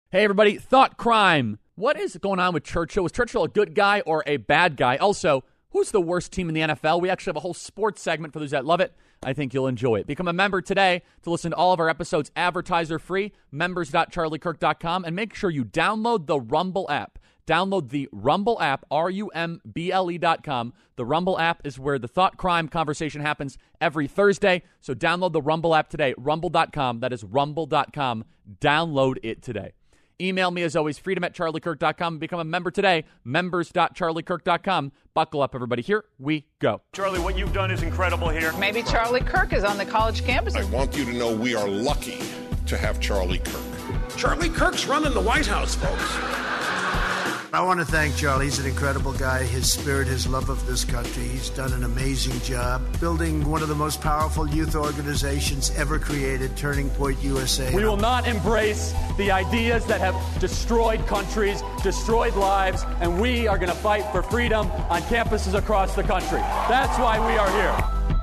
Hey, everybody. Thought crime. What is going on with Churchill? Was Churchill a good guy or a bad guy? Also, who's the worst team in the NFL? We actually have a whole sports segment for those that love it. I think you'll enjoy it. Become a member today to listen to all of our episodes advertiser-free, members.charliekirk.com, and make sure you download the Rumble app. Download the Rumble app, RUMBLE.com. The Rumble app is where the thought crime conversation happens every Thursday. So download the Rumble app today, rumble.com. That is rumble.com. Download it today. Email me, as always, freedom@charliekirk.com. Become a member today, members.charliekirk.com. Buckle up, everybody. Here we go. Charlie, what you've done is incredible here. Maybe Charlie Kirk is on the college campus. I want you to know we are lucky to have Charlie Kirk. Charlie Kirk's running the White House, folks. I want to thank Charlie. He's an incredible guy. His spirit, his love of this country. He's done an amazing job building one of the most powerful youth organizations ever created, Turning Point USA. We will not embrace the ideas that have destroyed countries, destroyed lives, and we are going to fight for freedom on campuses across the country. That's why we are here.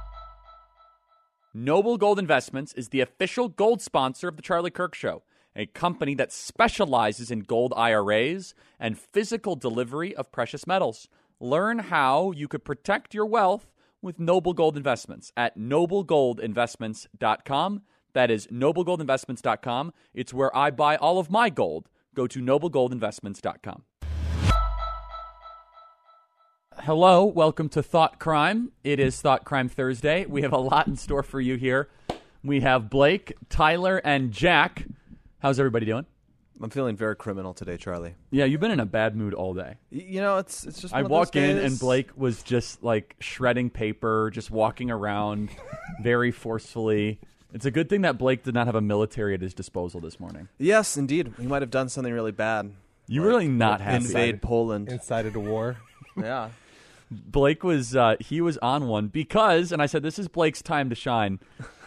Noble Gold Investments is the official gold sponsor of The Charlie Kirk Show, a company that specializes in gold IRAs and physical delivery of precious metals. Learn how you could protect your wealth with Noble Gold Investments at noblegoldinvestments.com. That is noblegoldinvestments.com. It's where I buy all of my gold. Go to noblegoldinvestments.com. Hello, welcome to Thought Crime. It is Thought Crime Thursday. We have a lot in store for you here. We have Blake, Tyler, and Jack. How's everybody doing? I'm feeling very criminal today, Charlie. Yeah, you've been in a bad mood all day. You know, it's just one I of walk those in days. and Blake was just like shredding paper, just walking around very forcefully. It's a good thing that Blake did not have a military at his disposal this morning. Yes, indeed. He might have done something really bad. You really not happy. Invade Poland. Incited a war. Yeah. Blake was he was on one because, and I said, this is Blake's time to shine.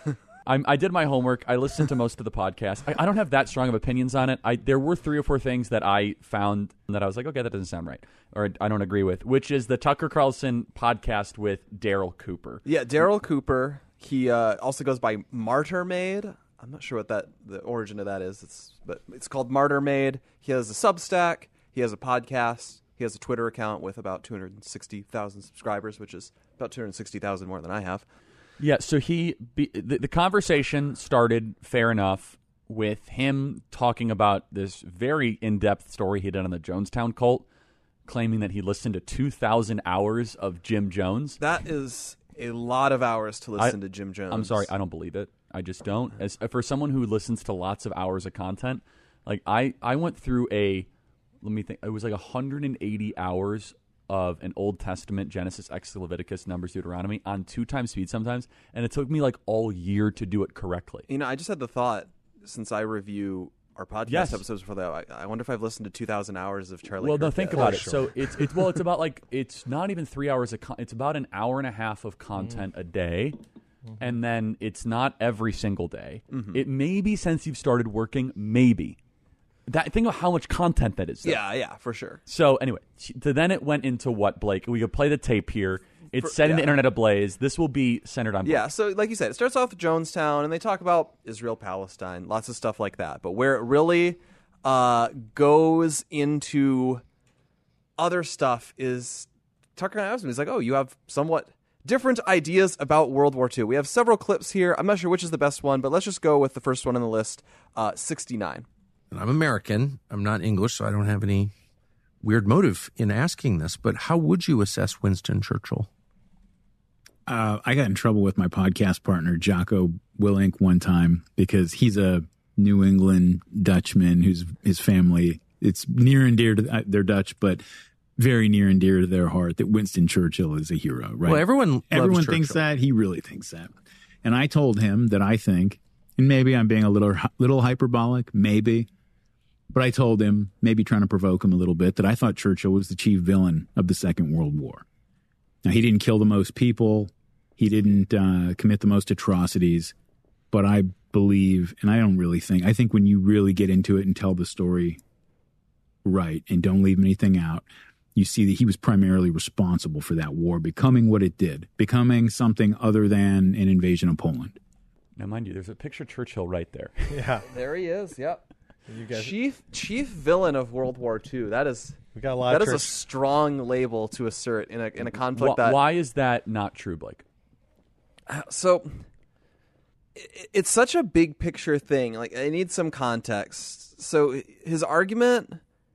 I did my homework. I listened to most of the podcast. I don't have that strong of opinions on it. There were 3 or 4 things that I found that I was like, okay, that doesn't sound right, or I don't agree with, which is the Tucker Carlson podcast with Daryl Cooper. Yeah, Daryl Cooper. He also goes by Martyr Made. I'm not sure what the origin of that is. But it's called Martyr Made. He has a Substack. He has a podcast. He has a Twitter account with about 260,000 subscribers, which is about 260,000 more than I have. Yeah, so the conversation started, fair enough, with him talking about this very in-depth story he did on the Jonestown cult, claiming that he listened to 2,000 hours of Jim Jones. That is a lot of hours to listen to Jim Jones. I'm sorry, I don't believe it. I just don't. As for someone who listens to lots of hours of content, like I went through let me think, it was like 180 hours of an Old Testament, Genesis, Exodus, Leviticus, Numbers, Deuteronomy on 2 times speed sometimes, and it took me like all year to do it correctly. You know, I just had the thought, since I review our podcast episodes before that, I wonder if I've listened to 2,000 hours of Charlie Kirk. Well, no, think about it. So it's about like, it's not even 3 hours of it's about an hour and a half of content a day, and then it's not every single day. It may be since you've started working, maybe. Think of how much content that is. Though. Yeah, for sure. So anyway, then it went into what, Blake? We could play the tape here. It's setting the internet ablaze. This will be centered on Blake. Yeah, so like you said, it starts off with Jonestown, and they talk about Israel, Palestine, lots of stuff like that. But where it really goes into other stuff is Tucker and He's like, oh, you have somewhat different ideas about World War II. We have several clips here. I'm not sure which is the best one, but let's just go with the first one on the list, 69. I'm American. I'm not English, so I don't have any weird motive in asking this. But how would you assess Winston Churchill? I got in trouble with my podcast partner, Jocko Willink, one time because he's a New England Dutchman whose his family, it's near and dear to they're Dutch, but very near and dear to their heart that Winston Churchill is a hero, right? Well, everyone thinks that. He really thinks that. And I told him that I think, and maybe I'm being a little hyperbolic, maybe, but I told him, maybe trying to provoke him a little bit, that I thought Churchill was the chief villain of the Second World War. Now, he didn't kill the most people. He didn't commit the most atrocities. But I believe, and I think when you really get into it and tell the story right and don't leave anything out, you see that he was primarily responsible for that war becoming what it did, becoming something other than an invasion of Poland. Now, mind you, there's a picture of Churchill right there. Yeah. There he is, yep. Chief villain of World War II. That is we got a lot. That is a strong label to assert in a conflict. Why is that not true, Blake? So it's such a big picture thing. Like, I need some context. So his argument.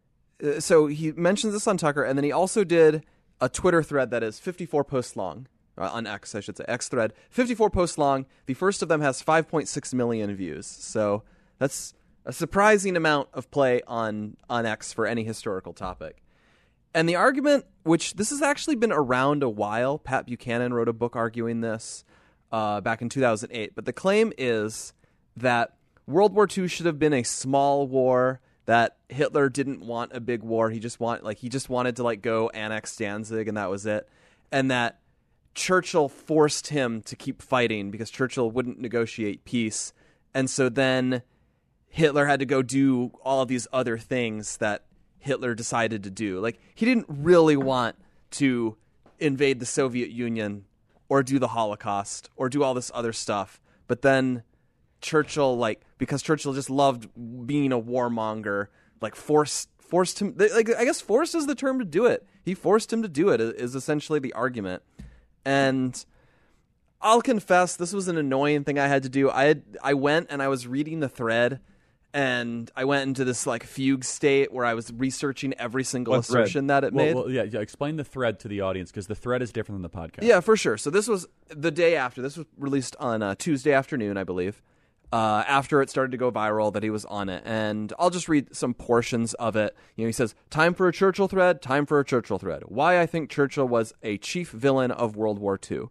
So he mentions this on Tucker, and then he also did a Twitter thread that is 54 posts long. On X, I should say, X thread. 54 posts long. The first of them has 5.6 million views. So that's a surprising amount of play on X for any historical topic. And the argument, which this has actually been around a while, Pat Buchanan wrote a book arguing this back in 2008. But the claim is that World War II should have been a small war, that Hitler didn't want a big war. He just wanted to go annex Danzig, and that was it. And that Churchill forced him to keep fighting because Churchill wouldn't negotiate peace. And so then Hitler had to go do all of these other things that Hitler decided to do. Like, he didn't really want to invade the Soviet Union or do the Holocaust or do all this other stuff. But then Churchill, because Churchill just loved being a warmonger, forced him. I guess forced is the term to do it. He forced him to do it, is essentially the argument. And I'll confess, this was an annoying thing I had to do. I went and I was reading the thread, and I went into this fugue state where I was researching every single assertion that it made. Well, yeah. Explain the thread to the audience, because the thread is different than the podcast. Yeah, for sure. So this was the day after. This was released on Tuesday afternoon, I believe, after it started to go viral that he was on it. And I'll just read some portions of it. He says, "Time for a Churchill thread, time for a Churchill thread. Why I think Churchill was a chief villain of World War II."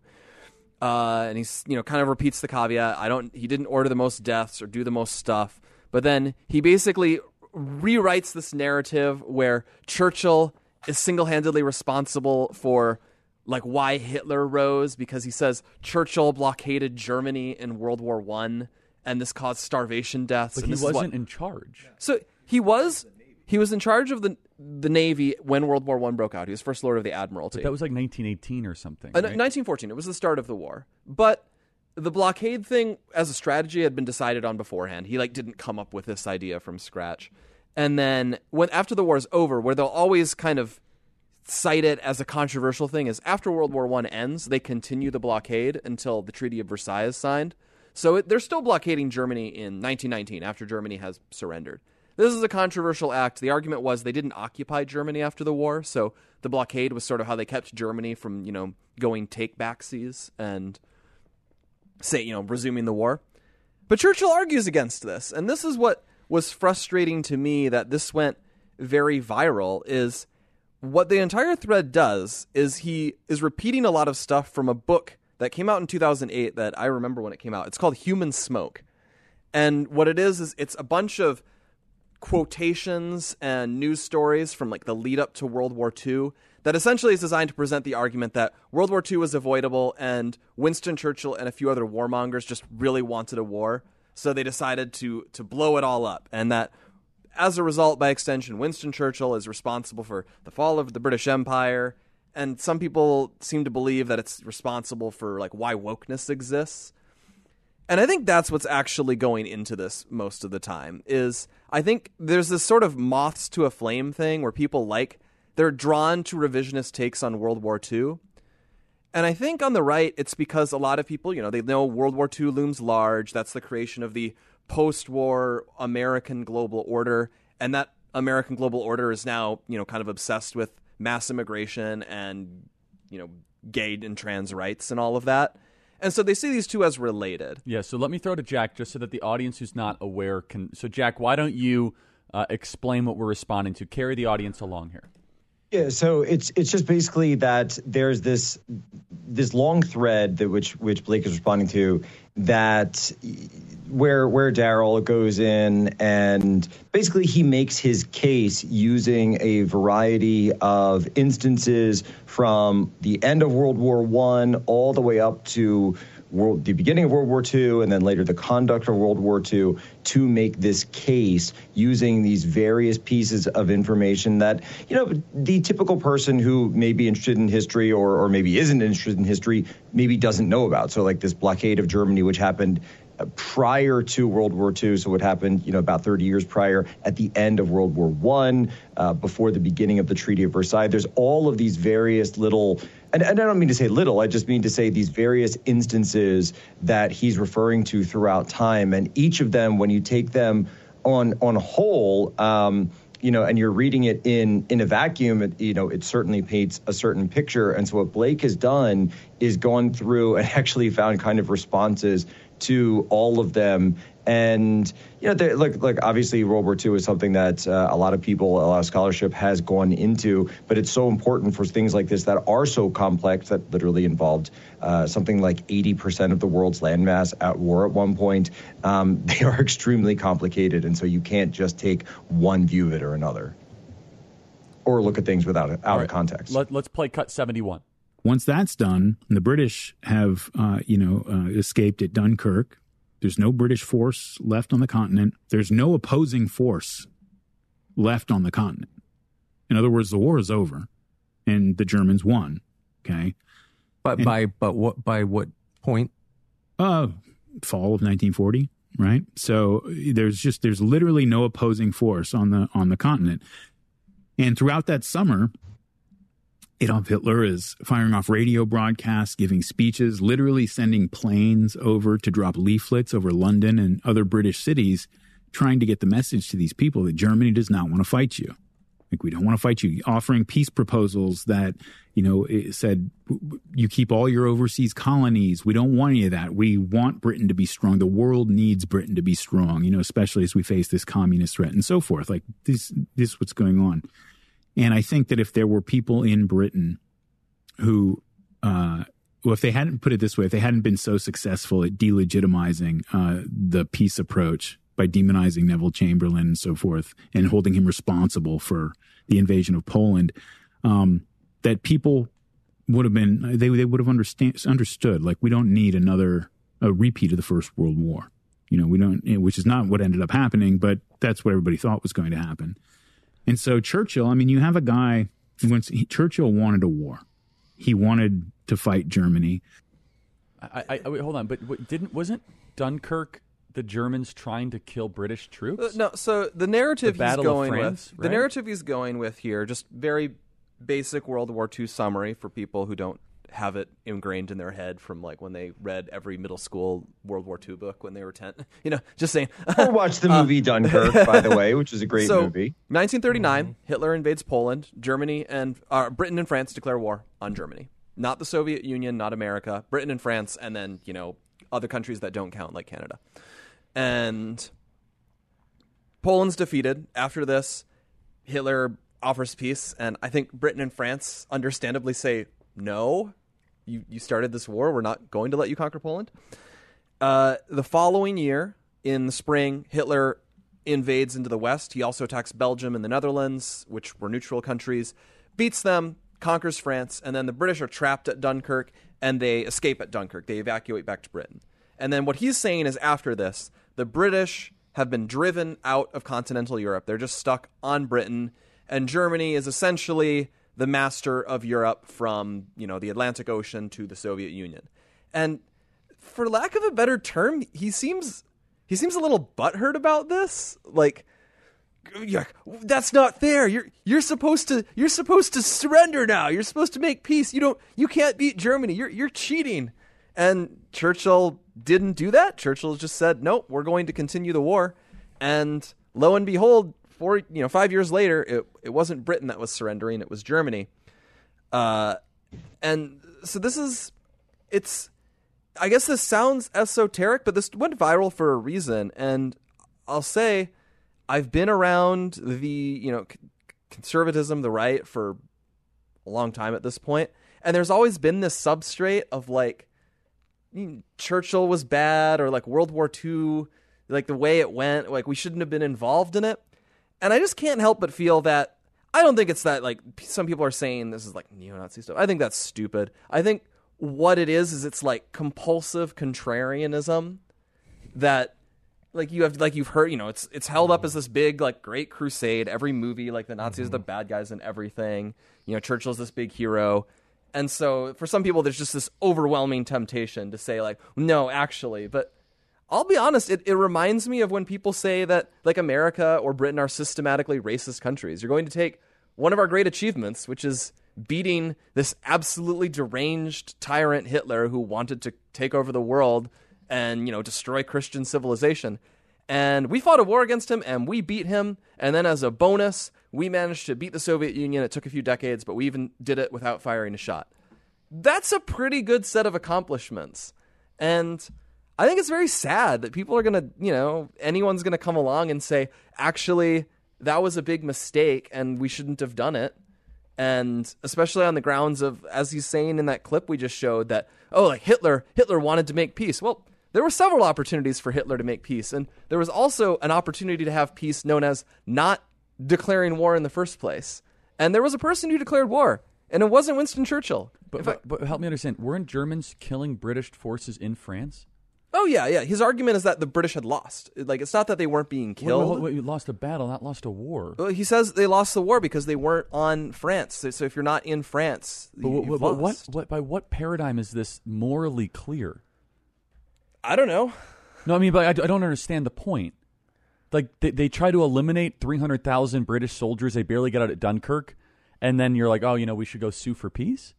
And he's, kind of repeats the caveat. He didn't order the most deaths or do the most stuff. But then he basically rewrites this narrative where Churchill is single-handedly responsible for why Hitler rose, because he says Churchill blockaded Germany in World War I, and this caused starvation deaths. But and he wasn't in charge. So he was in charge of the Navy when World War I broke out. He was First Lord of the Admiralty. But that was 1918 or something, right? 1914. It was the start of the war. But the blockade thing as a strategy had been decided on beforehand. He didn't come up with this idea from scratch. And then after the war's over, where they'll always kind of cite it as a controversial thing is after World War I ends, they continue the blockade until the Treaty of Versailles is signed. So they're still blockading Germany in 1919 after Germany has surrendered. This is a controversial act. The argument was they didn't occupy Germany after the war, so the blockade was sort of how they kept Germany from, going take-backsies and resuming the war. But Churchill argues against this, and this is what was frustrating to me that this went very viral, is what the entire thread does is he is repeating a lot of stuff from a book that came out in 2008 that I remember when it came out. It's called Human Smoke. And what it is it's a bunch of quotations and news stories from the lead up to World War II that essentially is designed to present the argument that World War II was avoidable and Winston Churchill and a few other warmongers just really wanted a war. So they decided to blow it all up. And that as a result, by extension, Winston Churchill is responsible for the fall of the British Empire. And some people seem to believe that it's responsible for why wokeness exists. And I think that's what's actually going into this most of the time is I think there's this sort of moths to a flame thing where people they're drawn to revisionist takes on World War II. And I think on the right, it's because a lot of people, they know World War II looms large. That's the creation of the post-war American global order. And that American global order is now, kind of obsessed with mass immigration and, gay and trans rights and all of that. And so they see these two as related. Yeah, so let me throw to Jack just so that the audience who's not aware can... So, Jack, why don't you explain what we're responding to? Carry the audience along here. Yeah, so it's just basically that there's this long thread that which Blake is responding to that where Daryl goes in and basically he makes his case using a variety of instances from the end of World War I all the way up to the beginning of World War II and then later the conduct of World War II to make this case using these various pieces of information that, the typical person who may be interested in history or maybe isn't interested in history maybe doesn't know about. So this blockade of Germany, which happened prior to World War II. So what happened, about 30 years prior, at the end of World War I, before the beginning of the Treaty of Versailles. There's all of these various little, and I don't mean to say little, I just mean to say these various instances that he's referring to throughout time. And each of them, when you take them on whole, and you're reading it in a vacuum, it certainly paints a certain picture. And so what Blake has done is gone through and actually found kind of responses to all of them. And, look, obviously World War II is something that a lot of scholarship has gone into, but it's so important for things like this that are so complex that literally involved something like 80% of the world's landmass at war at one point. They are extremely complicated, and so you can't just take one view of it or another, or look at things out of context. Let's play cut 71. Once that's done, the British have, escaped at Dunkirk. There's no British force left on the continent. There's no opposing force left on the continent. In other words, the war is over, and the Germans won. Okay, by what point? Fall of 1940, right? So there's literally no opposing force on the continent, and throughout that summer, Adolf Hitler is firing off radio broadcasts, giving speeches, literally sending planes over to drop leaflets over London and other British cities, trying to get the message to these people that Germany does not want to fight you. Like, we don't want to fight you. Offering peace proposals that, it said, you keep all your overseas colonies. We don't want any of that. We want Britain to be strong. The world needs Britain to be strong, especially as we face this communist threat and so forth. Like, this is what's going on. And I think that if there were people in Britain who, if they hadn't put it this way, if they hadn't been so successful at delegitimizing the peace approach by demonizing Neville Chamberlain and so forth, and holding him responsible for the invasion of Poland, that people would have been, they would have understood, like, we don't need a repeat of the First World War. We don't, which is not what ended up happening, but that's what everybody thought was going to happen. And so Churchill, you have a guy, Churchill wanted a war. He wanted to fight Germany. Wait, hold on, but wasn't Dunkirk the Germans trying to kill British troops? No, so the narrative the he's going France, with, right? The narrative he's going with here, just very basic World War II summary for people who don't have it ingrained in their head from like when they read every middle school World War II book when they were 10. Just saying. Or watch the movie Dunkirk, by the way, which is a great movie. 1939, Hitler invades Poland. Germany and Britain and France declare war on Germany. Not the Soviet Union, not America. Britain and France, and then, other countries that don't count, like Canada. And Poland's defeated. After this, Hitler offers peace, and I think Britain and France understandably say, no, you started this war. We're not going to let you conquer Poland. The following year, in the spring, Hitler invades into the West. He also attacks Belgium and the Netherlands, which were neutral countries, beats them, conquers France, and then the British are trapped at Dunkirk, and they escape at Dunkirk. They evacuate back to Britain. And then what he's saying is after this, the British have been driven out of continental Europe. They're just stuck on Britain, and Germany is essentially the master of Europe from, the Atlantic Ocean to the Soviet Union. And for lack of a better term, he seems a little butthurt about this. Like, that's not fair. You're supposed to surrender now. You're supposed to make peace. You can't beat Germany. You're cheating. And Churchill didn't do that. Churchill just said, nope, we're going to continue the war. And lo and behold, 5 years later, it wasn't Britain that was surrendering, it was Germany. And so I guess this sounds esoteric, but this went viral for a reason. And I'll say, I've been around the, conservatism, the right, for a long time at this point. And there's always been this substrate of like, Churchill was bad, or like World War II, like the way it went, like we shouldn't have been involved in it. And I just can't help but feel that I don't think it's that, like, some people are saying this is like neo-Nazi stuff. I think that's stupid. I think what it is it's like compulsive contrarianism that, like, you've heard, it's held up as this big, like, great crusade. Every movie, like, the Nazis are the bad guys and everything. Churchill's this big hero. And so for some people, there's just this overwhelming temptation to say, like, no, actually. But I'll be honest, it reminds me of when people say that like America or Britain are systematically racist countries. You're going to take one of our great achievements, which is beating this absolutely deranged tyrant Hitler who wanted to take over the world and, destroy Christian civilization. And we fought a war against him, and we beat him. And then as a bonus, we managed to beat the Soviet Union. It took a few decades, but we even did it without firing a shot. That's a pretty good set of accomplishments. And I think it's very sad that people are going to, anyone's going to come along and say, actually, that was a big mistake, and we shouldn't have done it. And especially on the grounds of, as he's saying in that clip we just showed, that, Hitler wanted to make peace. Well, there were several opportunities for Hitler to make peace, and there was also an opportunity to have peace known as not declaring war in the first place. And there was a person who declared war, and it wasn't Winston Churchill. But help me understand, weren't Germans killing British forces in France? Oh, yeah. His argument is that the British had lost. Like, it's not that they weren't being killed. Wait, you lost a battle, not lost a war. Well, he says they lost the war because they weren't on France. So if you're not in France, you've lost. By what paradigm is this morally clear? I don't know. No, I mean, but I don't understand the point. Like, they try to eliminate 300,000 British soldiers. They barely get out at Dunkirk. And then you're like, we should go sue for peace?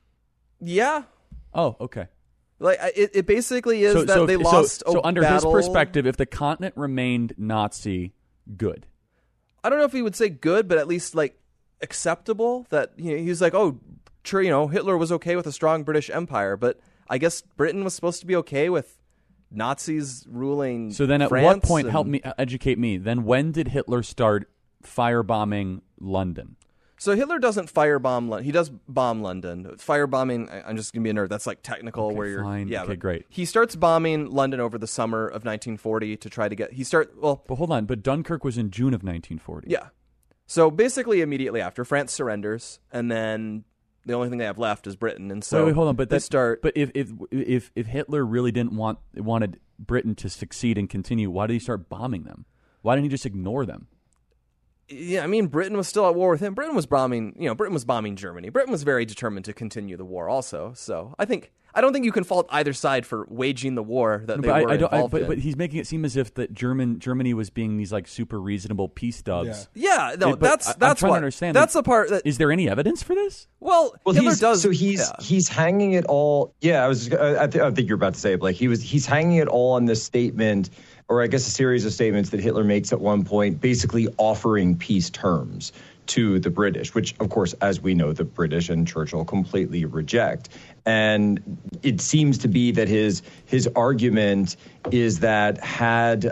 Yeah. Oh, okay. Like, it basically is that they lost a So under battle. his perspective, if the continent remained Nazi, good. I don't know if he would say good, but at least, like, acceptable. That he's like, sure, Hitler was okay with a strong British Empire, but I guess Britain was supposed to be okay with Nazis ruling. So then, at France what point, educate me? Then, when did Hitler start firebombing London? So Hitler doesn't firebomb London. He does bomb London. Firebombing, I'm just gonna be a nerd. That's like technical, Okay, where you're fine. yeah. Okay, great. He starts bombing London over the summer of 1940 to try to get. But hold on. But Dunkirk was in June of 1940. Yeah. So basically, immediately after, France surrenders, and then the only thing they have left is Britain. And so wait, hold on. But they start. But if Hitler really wanted Britain to succeed and continue, why did he start bombing them? Why didn't he just ignore them? Yeah, I mean, Britain was still at war with him. Britain was bombing Germany. Britain was very determined to continue the war also. So I don't think you can fault either side for waging the war that they were involved in. But he's making it seem as if that Germany was being these like super reasonable peace doves. Yeah, no, that's I'm trying what to understand. That's the part that is there any evidence for this? Well, Hitler does. So he's hanging it all. Yeah, I think you're about to say it, Blake. He's hanging it all on this statement, or I guess a series of statements that Hitler makes at one point, basically offering peace terms to the British, which, of course, as we know, the British and Churchill completely reject. And it seems to be that his argument is that had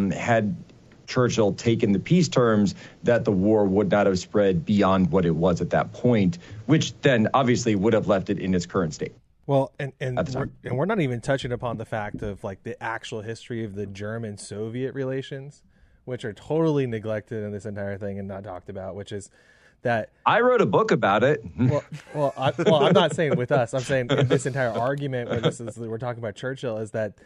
Churchill taken the peace terms, that the war would not have spread beyond what it was at that point, which then obviously would have left it in its current state. Well, and we're not even touching upon the fact of like the actual history of the German-Soviet relations, which are totally neglected in this entire thing and not talked about, which is that I wrote a book about it. I'm not saying with us. I'm saying in this entire argument where we're talking about Churchill is that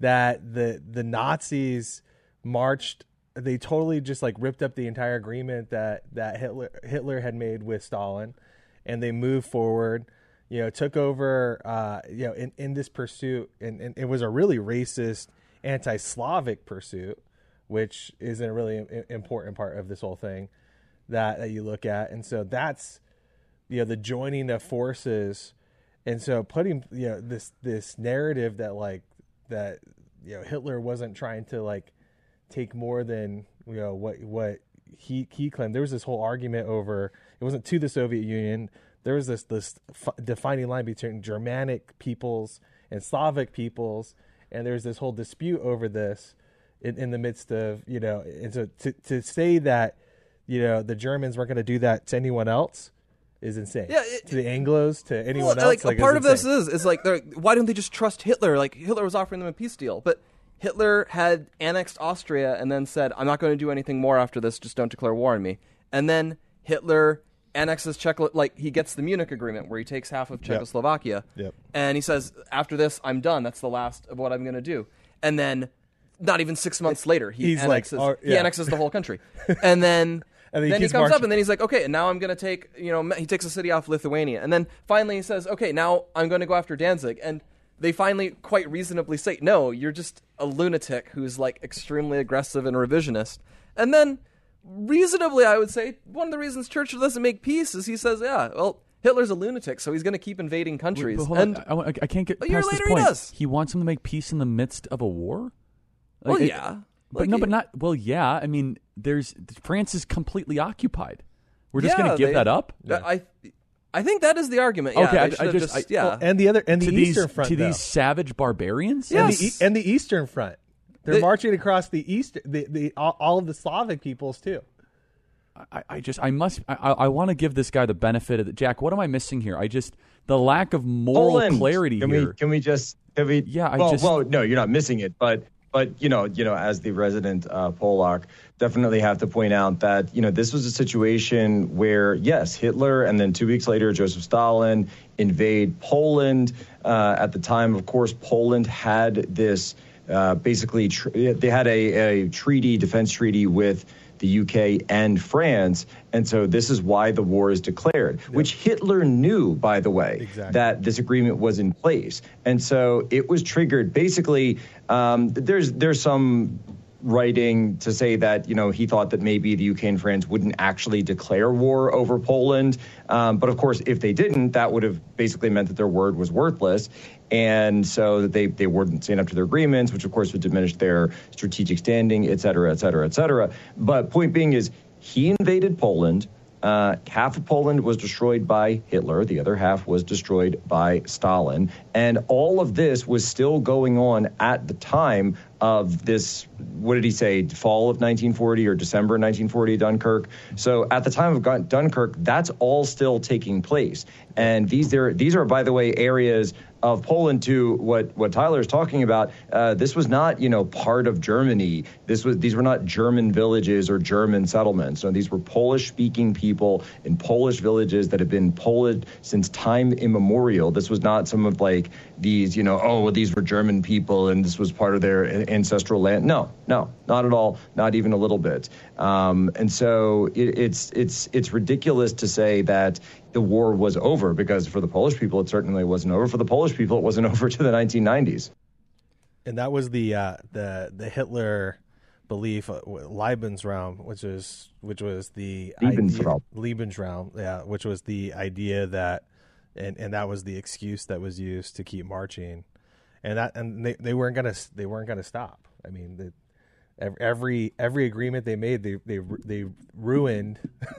the Nazis marched. They totally just like ripped up the entire agreement that Hitler had made with Stalin, and they moved forward. Took over. In this pursuit, and it was a really racist, anti-Slavic pursuit, which is a really important part of this whole thing that you look at. And so that's, the joining of forces. And so putting, this narrative that Hitler wasn't trying to like take more than, what he claimed. There was this whole argument over, it wasn't to the Soviet Union. There was this defining line between Germanic peoples and Slavic peoples. And there's this whole dispute over this in the midst of, and so to say that, the Germans weren't going to do that to anyone else is insane. Yeah, to the Anglos, to anyone else. Like a part of this is like, why don't they just trust Hitler? Like Hitler was offering them a peace deal, but Hitler had annexed Austria and then said, "I'm not going to do anything more after this. Just don't declare war on me." And then Hitler annexes he gets the Munich Agreement where he takes half of Czechoslovakia, and he says, "After this, I'm done. That's the last of what I'm going to do." And then, not even 6 months later, he annexes the whole country, and then. And then he comes up and then he's like, okay, and now I'm going to take, he takes a city off Lithuania. And then finally he says, okay, now I'm going to go after Danzig. And they finally quite reasonably say, no, you're just a lunatic who's like extremely aggressive and revisionist. And then reasonably, I would say one of the reasons Churchill doesn't make peace is he says, yeah, well, Hitler's a lunatic, so he's going to keep invading countries. But hold on, I can't get a year past this later point. He does. He wants him to make peace in the midst of a war? Well, yeah. But no, but not. Well, yeah. I mean, France is completely occupied. We're just going to give that up. I think that is the argument. Okay, Yeah, Well, and the Eastern Front to though. these savage barbarians. Yes. and the Eastern Front. They're marching across the east, all of the Slavic peoples too. I want to give this guy the benefit of the Jack. What am I missing here? The lack of moral clarity here. Can we? Yeah. Well, no, you're not missing it, but you know, as the resident Polak, definitely have to point out that this was a situation where yes, Hitler and then 2 weeks later Joseph Stalin invade Poland. At the time, of course, Poland had this basically they had a defense treaty with the UK and France, and so this is why the war is declared, which Hitler knew, by the way, that this agreement was in place. And so it was triggered. Basically, there's some writing to say that, he thought that maybe the UK and France wouldn't actually declare war over Poland. But of course, if they didn't, that would have basically meant that their word was worthless. And so that they wouldn't stand up to their agreements, which of course would diminish their strategic standing, et cetera, et cetera, et cetera. But point being is he invaded Poland. Half of Poland was destroyed by Hitler. The other half was destroyed by Stalin. And all of this was still going on at the time of this, what did he say, fall of 1940 or December 1940, Dunkirk. So at the time of Dunkirk, that's all still taking place. And these are, by the way, areas of Poland to what Tyler's talking about. This was not, part of Germany. These were not German villages or German settlements. No, these were Polish-speaking people in Polish villages that have been Polish since time immemorial. This was not some of like these, these were German people and this was part of their ancestral land. No, not at all. Not even a little bit. And so it's ridiculous to say that the war was over, because for the Polish people, it certainly wasn't over. For the Polish people, it wasn't over to the 1990s. And that was the Hitler belief, Lebensraum, which was the Lebensraum, yeah, which was the idea that, and that was the excuse that was used to keep marching, and they weren't gonna stop. I mean, every agreement they made, they ruined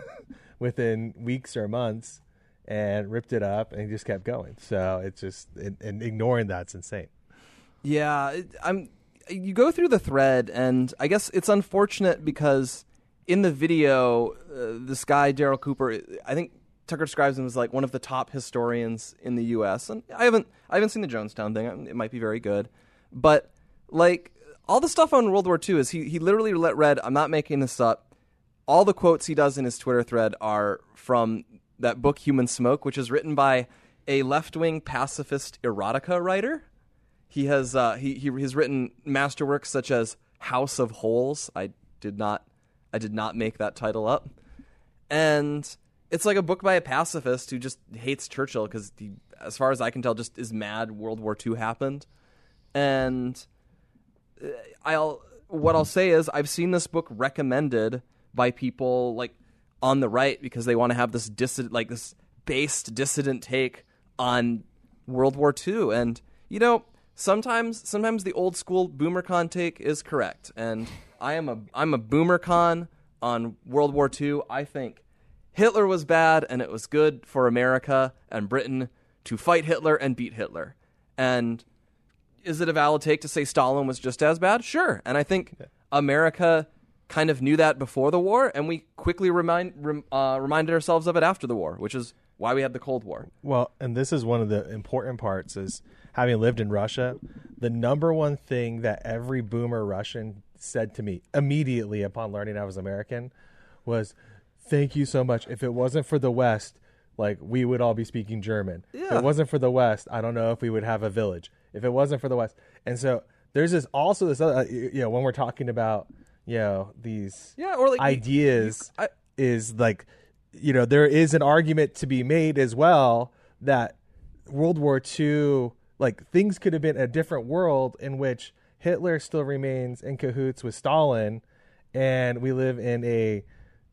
within weeks or months, and ripped it up and just kept going. So it's just, and ignoring that's insane. Yeah, you go through the thread, and I guess it's unfortunate because in the video, this guy Daryl Cooper, I think Tucker describes him as like one of the top historians in the U.S. And I haven't seen the Jonestown thing. It might be very good, but like all the stuff on World War II is he literally read. I'm not making this up. All the quotes he does in his Twitter thread are from that book Human Smoke, which is written by a left-wing pacifist erotica writer. He has he's written masterworks such as House of Holes. I did not make that title up. And it's like a book by a pacifist who just hates Churchill because he, as far as I can tell, just is mad World War II happened. And what I'll say is I've seen this book recommended by people like on the right because they want to have this this based dissident take on World War II. And sometimes the old school boomercon take is correct. And I'm a boomercon on World War II. I think Hitler was bad, and it was good for America and Britain to fight Hitler and beat Hitler. And is it a valid take to say Stalin was just as bad? Sure. And I think America kind of knew that before the war, and we quickly reminded ourselves of it after the war, which is why we had the Cold War. Well, and this is one of the important parts is having lived in Russia, the number one thing that every boomer Russian said to me immediately upon learning I was American was, thank you so much. If it wasn't for the West, like we would all be speaking German. Yeah. If it wasn't for the West, I don't know if we would have a village. If it wasn't for the West. And so there's this other, when we're talking about, these ideas is like, there is an argument to be made as well that World War II, like things could have been a different world in which Hitler still remains in cahoots with Stalin, and we live in a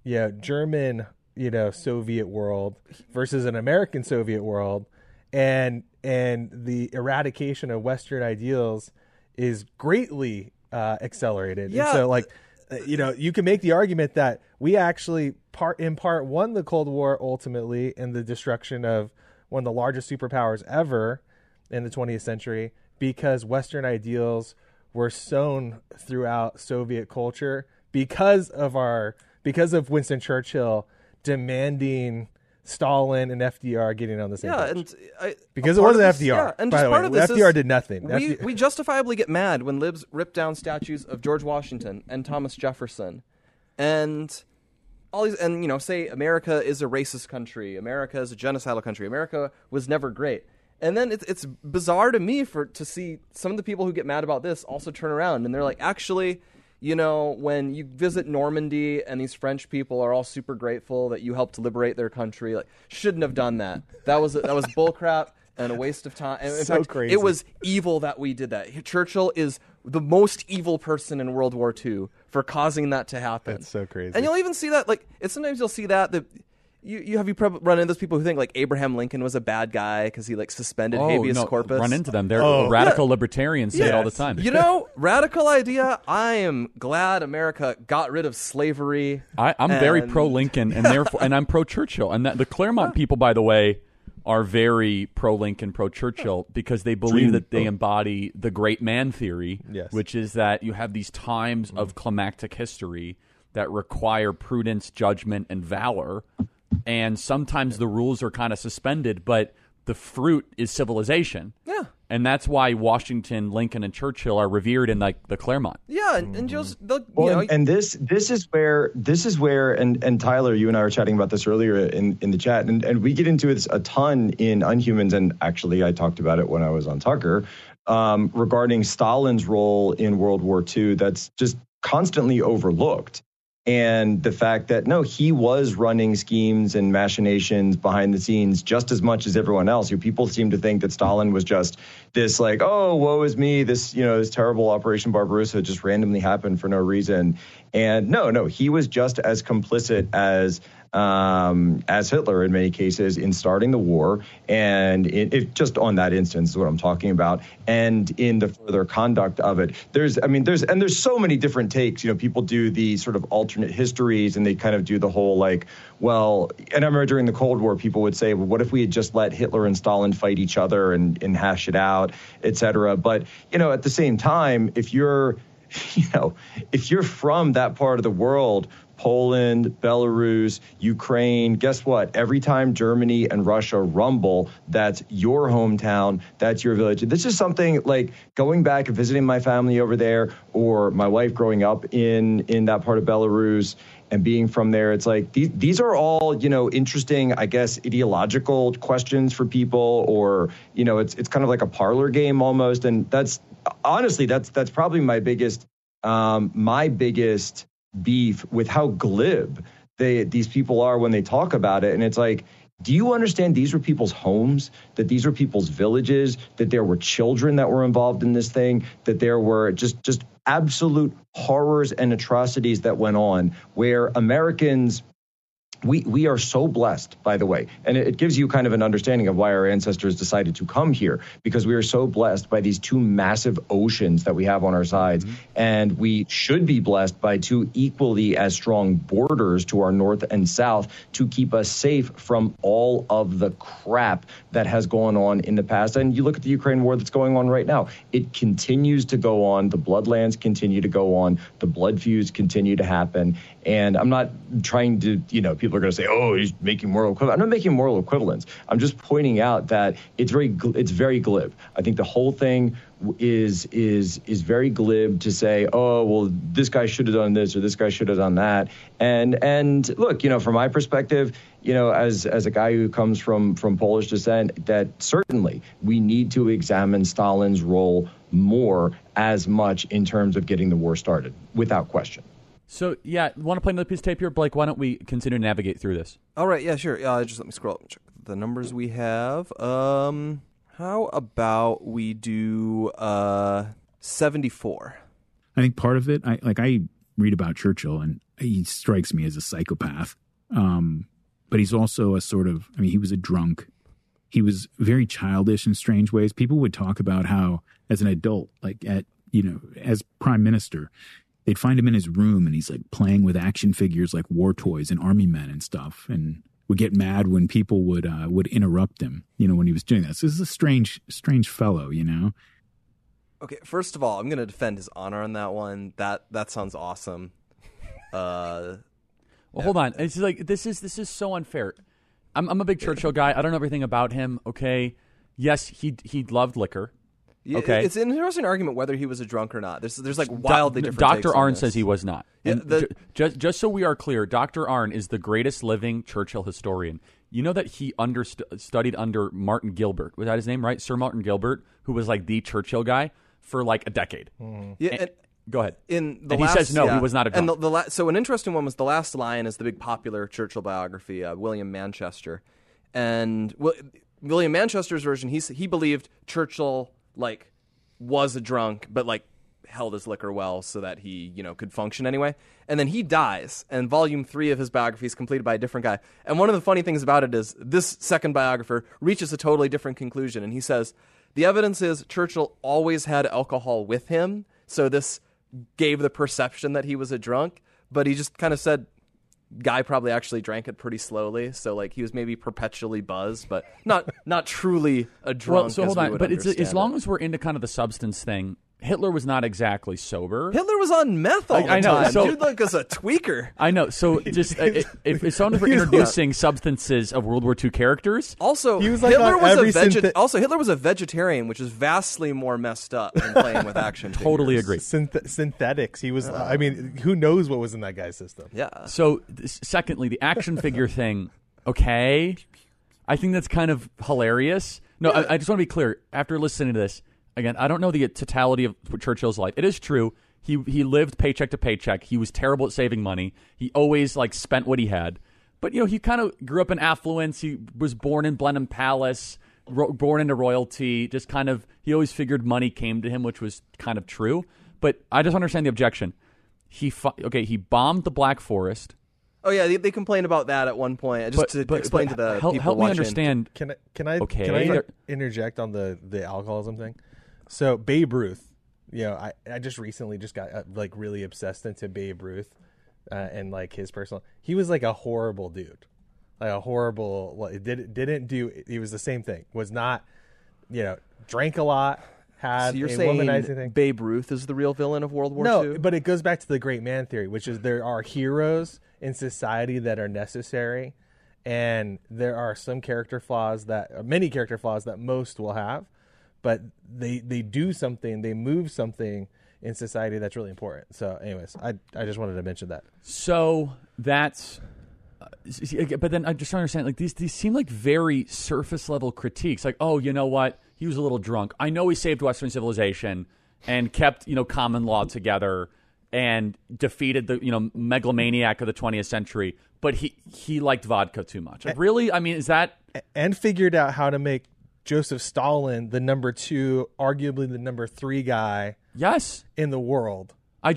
German Soviet world versus an American Soviet world, and the eradication of Western ideals is greatly accelerated. Yeah. And so like you can make the argument that we actually in part won the Cold War ultimately in the destruction of one of the largest superpowers ever in the 20th century, because Western ideals were sown throughout Soviet culture because of Winston Churchill demanding Stalin and FDR getting on the same page. Because it wasn't FDR. Yeah, and by just the part way, of this FDR is did nothing. We justifiably get mad when libs rip down statues of George Washington and Thomas Jefferson, and all these, and say America is a racist country, America is a genocidal country, America was never great. And then it's bizarre to me to see some of the people who get mad about this also turn around and they're like, actually, when you visit Normandy and these French people are all super grateful that you helped liberate their country, like, shouldn't have done that. That was bullcrap and a waste of time. And in fact, crazy. It was evil that we did that. Churchill is the most evil person in World War II for causing that to happen. That's so crazy. And you'll even see that, sometimes you'll see that you probably run into those people who think like Abraham Lincoln was a bad guy because he suspended habeas corpus. Run into them. They're radical libertarians say it all the time. Radical idea. I am glad America got rid of slavery. I'm very pro Lincoln and therefore, and I'm pro Churchill. And the Claremont people, by the way, are very pro Lincoln, pro Churchill because they believe that they embody the great man theory, which is that you have these times of climactic history that require prudence, judgment, and valor. And sometimes the rules are kind of suspended, but the fruit is civilization. Yeah. And that's why Washington, Lincoln, and Churchill are revered in the Claremont. Yeah, and just and this is where and Tyler, you and I were chatting about this earlier in the chat, and we get into this a ton in Unhumans, and actually I talked about it when I was on Tucker regarding Stalin's role in World War II. That's just constantly overlooked. And the fact that, no, he was running schemes and machinations behind the scenes just as much as everyone else. People seem to think that Stalin was just this oh, woe is me, this terrible Operation Barbarossa just randomly happened for no reason. And no, he was just as complicit as Hitler in many cases in starting the war, and it just on that instance is what I'm talking about, and in the further conduct of it. There's so many different takes. People do the sort of alternate histories, and they kind of do the whole and I remember during the Cold War, people would say, well, what if we had just let Hitler and Stalin fight each other and hash it out, etc. But at the same time, if you're from that part of the world, Poland, Belarus, Ukraine, guess what? Every time Germany and Russia rumble, that's your hometown, that's your village. This is something like going back and visiting my family over there, or my wife growing up in that part of Belarus and being from there. It's like these are all, interesting, I guess, ideological questions for people, or, it's kind of like a parlor game almost. And that's honestly, that's probably my biggest beef with how glib these people are when they talk about it. And it's like, do you understand these were people's homes, that these were people's villages, that there were children that were involved in this thing, that there were just absolute horrors and atrocities that went on, where Americans, we are so blessed, by the way, and it gives you kind of an understanding of why our ancestors decided to come here, because we are so blessed by these two massive oceans that we have on our sides. Mm-hmm. And we should be blessed by two equally as strong borders to our north and south to keep us safe from all of the crap that has gone on in the past. And you look at the Ukraine war that's going on right now. It continues to go on. The bloodlands continue to go on. The blood feuds continue to happen. And I'm not trying to, people are going to say, oh, he's making moral equivalence. I'm not making moral equivalence. I'm just pointing out that it's very glib. I think the whole thing is very glib to say, oh, well, this guy should have done this or this guy should have done that. And look, from my perspective, as a guy who comes from Polish descent, that certainly we need to examine Stalin's role more as much in terms of getting the war started, without question. So, want to play another piece of tape here? Blake, why don't we continue to navigate through this? All right, yeah, sure. Just let me scroll up and check the numbers we have. How How about we do 74? I think part of it, I read about Churchill, and he strikes me as a psychopath. But he's also a sort of, he was a drunk. He was very childish in strange ways. People would talk about how, as an adult, as prime minister, they'd find him in his room and he's like playing with action figures like war toys and army men and stuff, and would get mad when people would interrupt him, when he was doing that. So this is a strange fellow, Okay, first of all, I'm going to defend his honor on that one. That sounds awesome. Well, hold on. It's like this is so unfair. I'm a big Churchill guy. I don't know everything about him. Okay, yes, he loved liquor. Okay, it's an interesting argument whether he was a drunk or not. There's like wildly different. Dr. Arnn says he was not. Yeah, just so we are clear, Dr. Arnn is the greatest living Churchill historian. You know that he studied under Martin Gilbert. Was that his name, right? Sir Martin Gilbert, who was like the Churchill guy for like a decade. Yeah. Go ahead. He says no, he was not a drunk. And so an interesting one was the last line is the big popular Churchill biography, William Manchester, and William Manchester's version. He believed Churchill was a drunk, but held his liquor well so that he could function anyway. And then he dies, and volume 3 of his biography is completed by a different guy. And one of the funny things about it is this second biographer reaches a totally different conclusion, and he says the evidence is Churchill always had alcohol with him, so this gave the perception that he was a drunk, but he just kind of said guy probably actually drank it pretty slowly, so he was maybe perpetually buzzed, but not truly a drunk. Well, so hold on, but as long it. as we're into kind of the substance thing, Hitler was not exactly sober. Hitler was on meth all the I know, time. so, Dude was a tweaker. I know. So just if someone were introducing substances of World War II characters, also Hitler was a vegetarian, which is vastly more messed up than playing with action figures. Totally agree. Synthetics. He was. Who knows what was in that guy's system? Yeah. So secondly, the action figure thing. Okay, I think that's kind of hilarious. No, I just want to be clear. After listening to this. Again, I don't know the totality of Churchill's life. It is true. He lived paycheck to paycheck. He was terrible at saving money. He always spent what he had. But he kind of grew up in affluence. He was born in Blenheim Palace, born into royalty. Just kind of he always figured money came to him, which was kind of true. But I just understand the objection. He bombed the Black Forest. Oh yeah, they complained about that at one point. Just to explain to the people help watching. Me understand. Can I interject on the alcoholism thing? So Babe Ruth, I just recently got really obsessed into Babe Ruth and his personal. He was a horrible dude, a horrible. Didn't do. He was the same thing. Was not, drank a lot. Had so you're a saying womanizing thing. Babe Ruth is the real villain of World War II? No, but it goes back to the great man theory, which is there are heroes in society that are necessary, and there are many character flaws that most will have. But they do something, they move something in society that's really important. So anyways, I just wanted to mention that. So that's but then I'm just trying to understand, these seem like very surface level critiques. Oh, you know what? He was a little drunk. I know he saved Western civilization and kept, common law together and defeated the, megalomaniac of the 20th century, but he liked vodka too much. Really? Is that... And figured out how to make Joseph Stalin the number 2, arguably the number 3 guy. Yes, in the world. I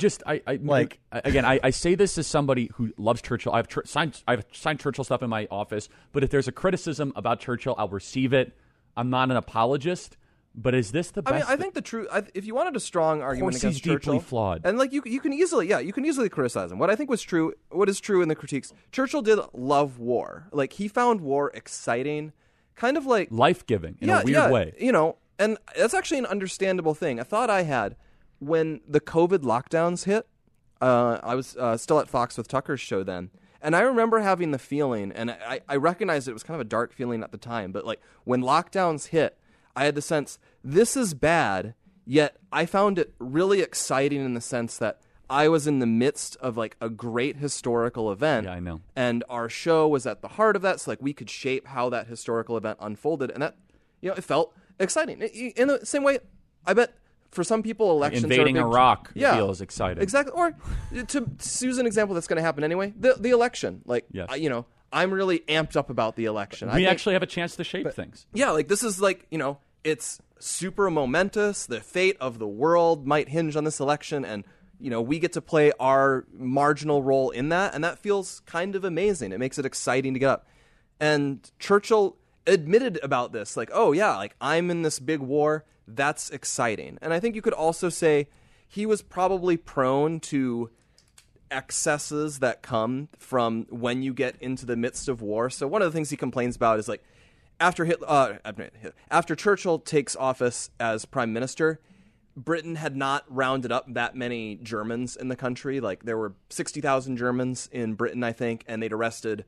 say this as somebody who loves Churchill. I've signed Churchill stuff in my office, but if there's a criticism about Churchill, I'll receive it. I'm not an apologist, but is this the best? I think the truth. If you wanted a strong argument against Churchill, deeply flawed, and you can easily criticize him. What I think was true, what is true in the critiques, Churchill did love war. He found war exciting. Kind of life-giving in a weird way. And that's actually an understandable thing. A thought I had when the COVID lockdowns hit, I was still at Fox with Tucker's show then, and I remember having the feeling, and I recognized it was kind of a dark feeling at the time, but when lockdowns hit, I had the sense, this is bad, yet I found it really exciting in the sense that I was in the midst of a great historical event. Yeah, I know. And our show was at the heart of that, so we could shape how that historical event unfolded, and that, it felt exciting. In the same way, I bet for some people, elections invading are Iraq feels exciting. Exactly. Or to use an example that's going to happen anyway, the election. Yes. I'm really amped up about the election. We actually have a chance to shape things. Yeah, this is it's super momentous. The fate of the world might hinge on this election, and we get to play our marginal role in that, and that feels kind of amazing. It makes it exciting to get up. And Churchill admitted about this, like, oh yeah, like I'm in this big war. That's exciting. And I think you could also say he was probably prone to excesses that come from when you get into the midst of war. So one of the things he complains about is like after Churchill takes office as prime minister, Britain had not rounded up that many Germans in the country. Like there were 60,000 Germans in Britain, I think, and they'd arrested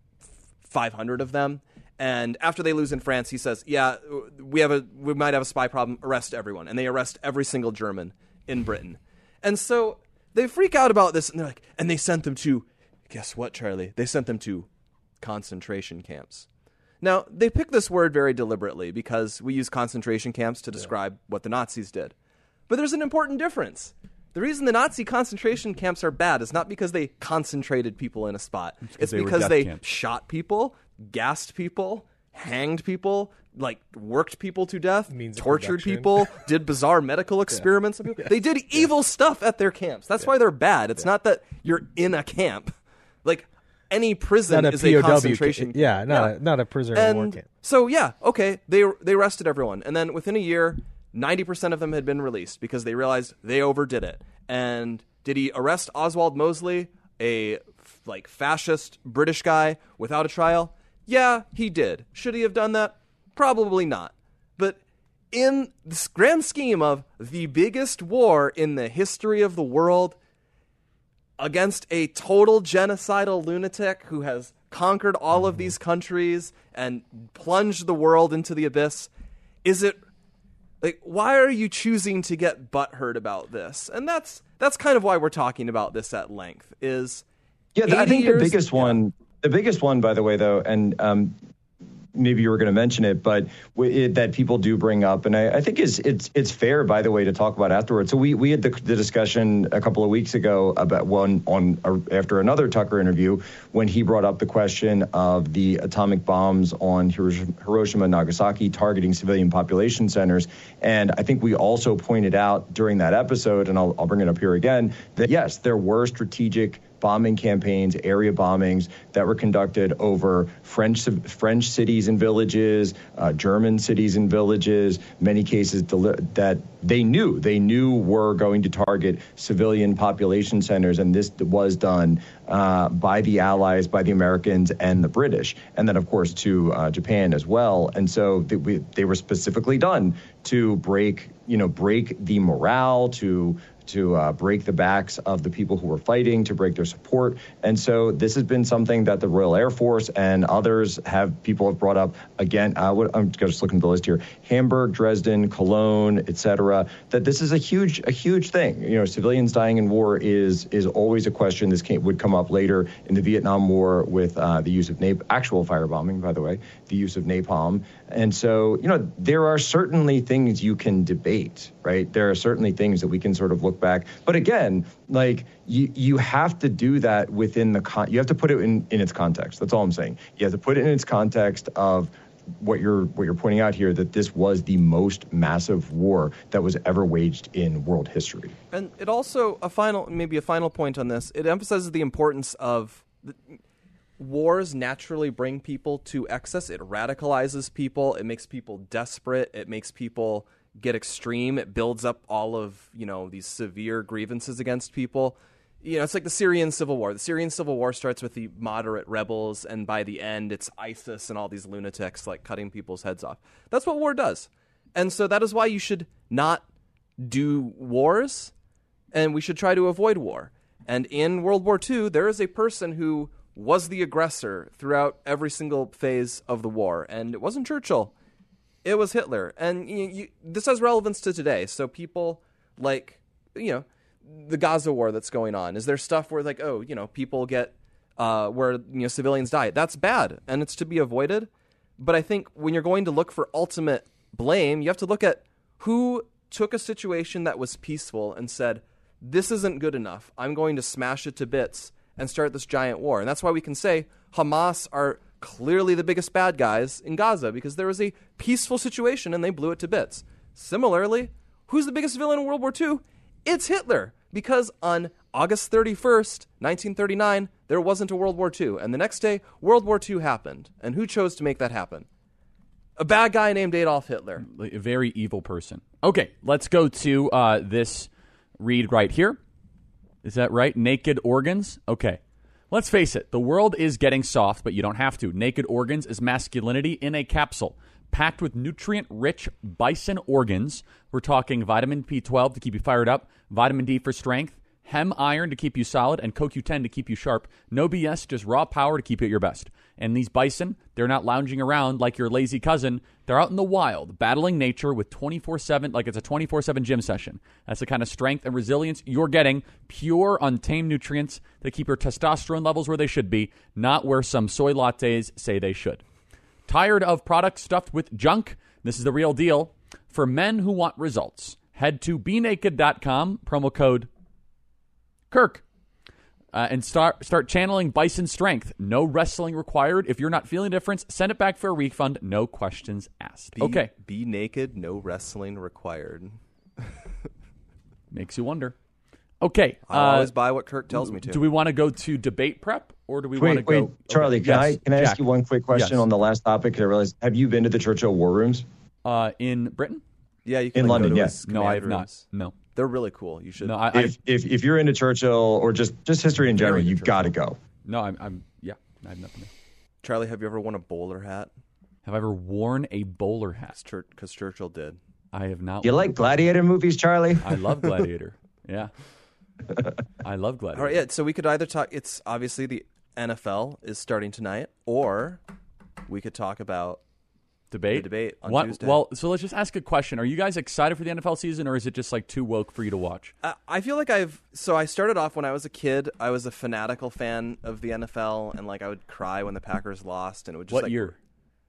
500 of them. And after they lose in France, he says, yeah, we might have a spy problem, arrest everyone. And they arrest every single German in Britain. And so they freak out about this, and they're like, and they sent them to, guess what, Charlie? They sent them to concentration camps. Now, they pick this word very deliberately because we use concentration camps to describe what the Nazis did. But there's an important difference. The reason the Nazi concentration camps are bad is not because they concentrated people in a spot. It's because they shot people, gassed people, hanged people, like worked people to death, tortured people, did bizarre medical experiments on people. They did evil stuff at their camps. That's why they're bad. It's not that you're in a camp. Like any prison is a concentration camp. Not a prisoner of war camp. So they arrested everyone, and then within a year, 90% of them had been released because they realized they overdid it. And did he arrest Oswald Mosley, a fascist British guy, without a trial? Yeah, he did. Should he have done that? Probably not. But in this grand scheme of the biggest war in the history of the world against a total genocidal lunatic who has conquered all of these countries and plunged the world into the abyss, is it why are you choosing to get butthurt about this? And that's kind of why we're talking about this at length. I think the biggest one, by the way, though, and maybe you were going to mention it, but that people do bring up, and I think it's fair, by the way, to talk about afterwards. So we had the discussion a couple of weeks ago about after another Tucker interview when he brought up the question of the atomic bombs on Hiroshima and Nagasaki targeting civilian population centers. And I think we also pointed out during that episode, and I'll bring it up here again, that yes, there were strategic bombing campaigns, area bombings that were conducted over French cities and villages, German cities and villages, many cases that they knew were going to target civilian population centers. And this was done by the Allies, by the Americans and the British. And then, of course, to Japan as well. And so they were specifically done to break the morale, to break the backs of the people who were fighting, to break their support. And so this has been something that the Royal Air Force and others people have brought up again. I'm just looking at the list here: Hamburg, Dresden, Cologne, etc. That this is a huge thing. Civilians dying in war is always a question. This would come up later in the Vietnam War with the use of actual firebombing, by the way, the use of napalm. And so, there are certainly things you can debate, right? There are certainly things that we can sort of look back. But again, you have to do that within you have to put it in its context. That's all I'm saying. You have to put it in its context of what you're pointing out here, that this was the most massive war that was ever waged in world history. And it also, a final point on this, it emphasizes the importance of wars naturally bring people to excess. It radicalizes people. It makes people desperate. It makes people get extreme. It builds up all of, these severe grievances against people. It's like the Syrian civil war. The Syrian civil war starts with the moderate rebels, and by the end, it's ISIS and all these lunatics cutting people's heads off. That's what war does. And so that is why you should not do wars, and we should try to avoid war. And in World War II, there is a person who was the aggressor throughout every single phase of the war. And it wasn't Churchill. It was Hitler. And this has relevance to today. So people the Gaza war that's going on. Is there stuff where people get, where, civilians die? That's bad. And it's to be avoided. But I think when you're going to look for ultimate blame, you have to look at who took a situation that was peaceful and said, this isn't good enough. I'm going to smash it to bits and start this giant war. And that's why we can say Hamas are clearly the biggest bad guys in Gaza because there was a peaceful situation and they blew it to bits. Similarly, who's the biggest villain in World War II? It's Hitler, because on August 31st, 1939, there wasn't a World War II. And the next day, World War II happened. And who chose to make that happen? A bad guy named Adolf Hitler. A very evil person. Okay, let's go to this read right here. Is that right? Naked Organs? Okay. Let's face it, the world is getting soft, but you don't have to. Naked Organs is masculinity in a capsule, packed with nutrient-rich bison organs. We're talking vitamin B12 to keep you fired up, vitamin D for strength, Hem Iron to keep you solid, and CoQ10 to keep you sharp. No BS, just raw power to keep you at your best. And these bison, they're not lounging around like your lazy cousin. They're out in the wild, battling nature with 24/7, like it's a 24/7 gym session. That's the kind of strength and resilience you're getting. Pure, untamed nutrients that keep your testosterone levels where they should be, not where some soy lattes say they should. Tired of products stuffed with junk? This is the real deal. For men who want results, head to BeNaked.com, promo code Kirk, and start channeling bison strength. No wrestling required. If you're not feeling a difference, send it back for a refund. No questions asked. Okay. Be naked, no wrestling required. Makes you wonder. Okay. I always buy what Kirk tells me to. Do we want to go to debate prep, or do we want to go? Wait, Charlie, okay. can I Jack. ask you one quick question on the last topic? I realized, have you been to the Churchill War Rooms? In Britain? Yeah, you can in London. go to Yes. his No, I have command not. rooms. No. They're really cool. You should. No, If you're into Churchill or just history in general, you've got to go. No, I'm yeah, I have nothing. Charlie, have you ever worn a bowler hat? Have I ever worn a bowler hat? Because Churchill did. I have not. You like Gladiator movies, Charlie? I love Gladiator. Yeah. I love Gladiator. All right, yeah. So we could either talk. It's obviously the NFL is starting tonight, or we could talk about debate. The debate on Tuesday. Well, so let's just ask a question. Are you guys excited for the NFL season, or is it just like too woke for you to watch? I feel like I started off when I was a kid. I was a fanatical fan of the NFL, and like I would cry when the Packers lost, and it would just What year?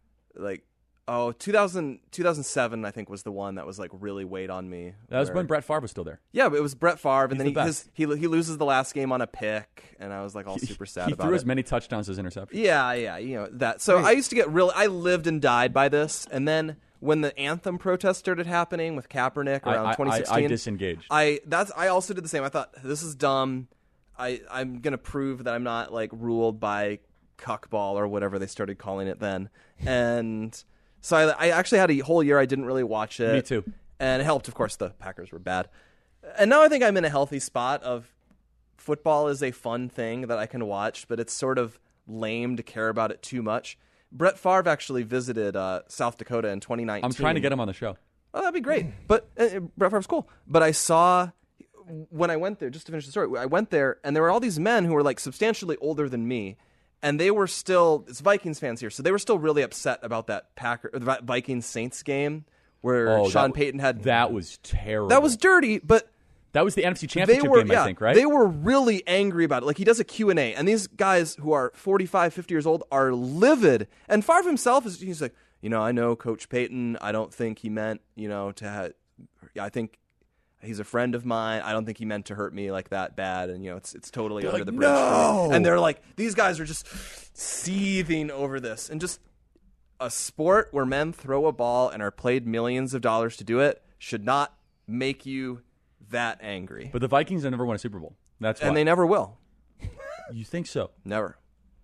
2007, I think, was the one that was like really weighed on me. That was when Brett Favre was still there. Yeah, but it was Brett Favre, and He's then the he loses the last game on a pick, and I was like all super sad about it. He threw as many touchdowns as interceptions. Yeah, you know that. So I used to get I lived and died by this, and then when the anthem protest started happening with Kaepernick around 2016, I disengaged. I also did the same. I thought, this is dumb. I'm gonna prove that I'm not like ruled by cuckball or whatever they started calling it then, and. So I actually had a whole year I didn't really watch it. Me too. And it helped, of course, the Packers were bad. And now I think I'm in a healthy spot of football is a fun thing that I can watch, but it's sort of lame to care about it too much. Brett Favre actually visited South Dakota in 2019. I'm trying to get him on the show. Oh, that'd be great. But Brett Favre's cool. But I saw, when I went there, just to finish the story, I went there, and there were all these men who were like substantially older than me. And they were still, it's Vikings fans here, so they were still really upset about that Vikings-Saints game where Sean Payton had... That was terrible. That was dirty, but... That was the NFC Championship game, I think, right? They were really angry about it. Like, he does a Q&A, and these guys who are 45, 50 years old are livid. And Favre himself, he's like, I know Coach Payton, I don't think he meant, to have... I think... He's a friend of mine. I don't think he meant to hurt me like that bad. And, it's totally under the bridge. No! And they're like, these guys are just seething over this. And just a sport where men throw a ball and are paid millions of dollars to do it should not make you that angry. But the Vikings have never won a Super Bowl. That's why. And they never will. You think so? Never.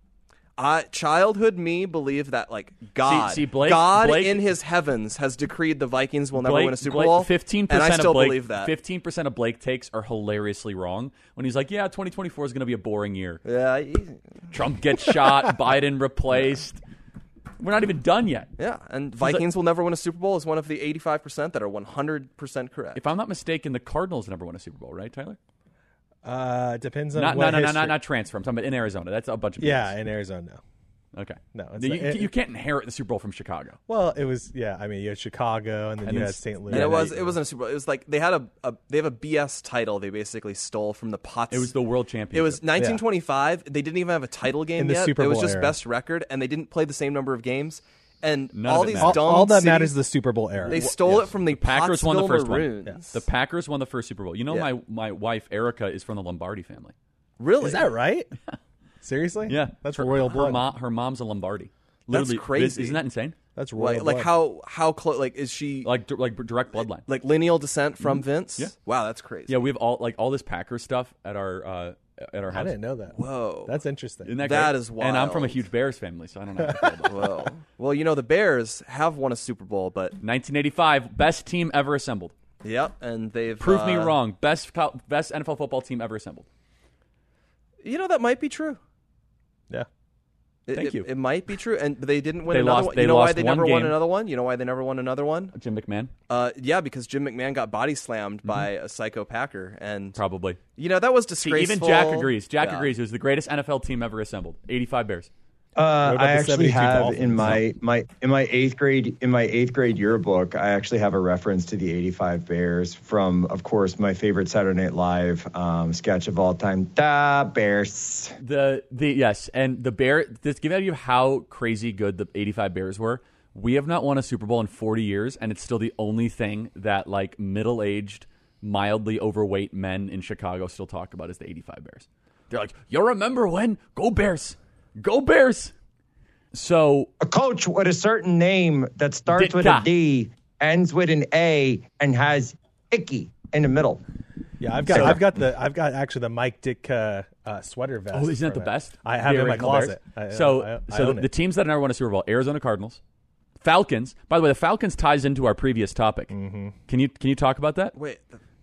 Childhood me believed that God, see, Blake, God in his heavens has decreed the Vikings will never win a Super Bowl. 15% and I still of Blake, believe that. 15% of Blake takes are hilariously wrong. When he's like, "Yeah, 2024 is going to be a boring year." Yeah, Trump gets shot, Biden replaced. We're not even done yet. Yeah, and Vikings will never win a Super Bowl is one of the 85% that are 100% correct. If I'm not mistaken, the Cardinals never won a Super Bowl, right, Tyler? Depends on not transfer. I'm talking about in Arizona. That's a bunch of yeah, in Arizona. No. Okay. No, you can't inherit the Super Bowl from Chicago. Well, it was you had Chicago and then you had St. Louis. And it wasn't a Super Bowl. It was like they have a BS title they basically stole from the Potts. It was the World Championship. It was 1925. Yeah. They didn't even have a title game in the yet. Super Bowl it was just era. best record, and they didn't play the same number of games. And None all of it these matters. dumb all that cities, matters is the Super Bowl era. They stole it from the Packers won the first Maroons. one. The Packers won the first Super Bowl. My wife Erica is from the Lombardi family. Really? Is that right? Seriously? Yeah, That's royal blood. Her mom's a Lombardi. That's Literally, crazy. Isn't that insane? That's royal Like blood. how close? Like is she Like direct bloodline. like lineal descent from Vince? Yeah. Wow, that's crazy. Yeah, we have all this Packers stuff at our house. I didn't know that. Whoa, That's interesting. Isn't that That great? is wild. And I'm from a huge Bears family, so I don't know. How to feel about that. Whoa. Well, you know the Bears have won a Super Bowl, but 1985, best team ever assembled. yep, and they've Prove me wrong. Best NFL football team ever assembled. You know that might be true. Yeah. Thank you. It might be true, and they didn't win They another lost- one. they You know why lost they one never won game. another one? You know why they never won another one? Jim McMahon, Yeah, because Jim McMahon got body slammed by a psycho Packer, and probably. you know that was See, disgraceful. even Jack agrees. Jack Yeah. agrees. It was the greatest NFL team ever assembled. 85 Bears. about I the actually 72 have Dolphins? in my eighth grade yearbook. I actually have a reference to the '85 Bears from, of course, my favorite Saturday Night Live sketch of all time, the Bears. Yes, and the Bear. This give you how crazy good the 85 Bears were. We have not won a Super Bowl in 40 years, and it's still the only thing that like middle-aged, mildly overweight men in Chicago still talk about is the 85 Bears. They're like, you remember when? Go Bears! Go Bears! So A coach with a certain name that starts with a Ditka. D, ends with an A, and has Icky in the middle. Yeah, I've got actually the Mike Ditka sweater vest. Oh, isn't that from the best? I have The it in my original Bears? closet. I own The it. teams that never won a Super Bowl: Arizona Cardinals, Falcons. By the way, the Falcons ties into our previous topic. Mm-hmm. Can you talk about that? Wait.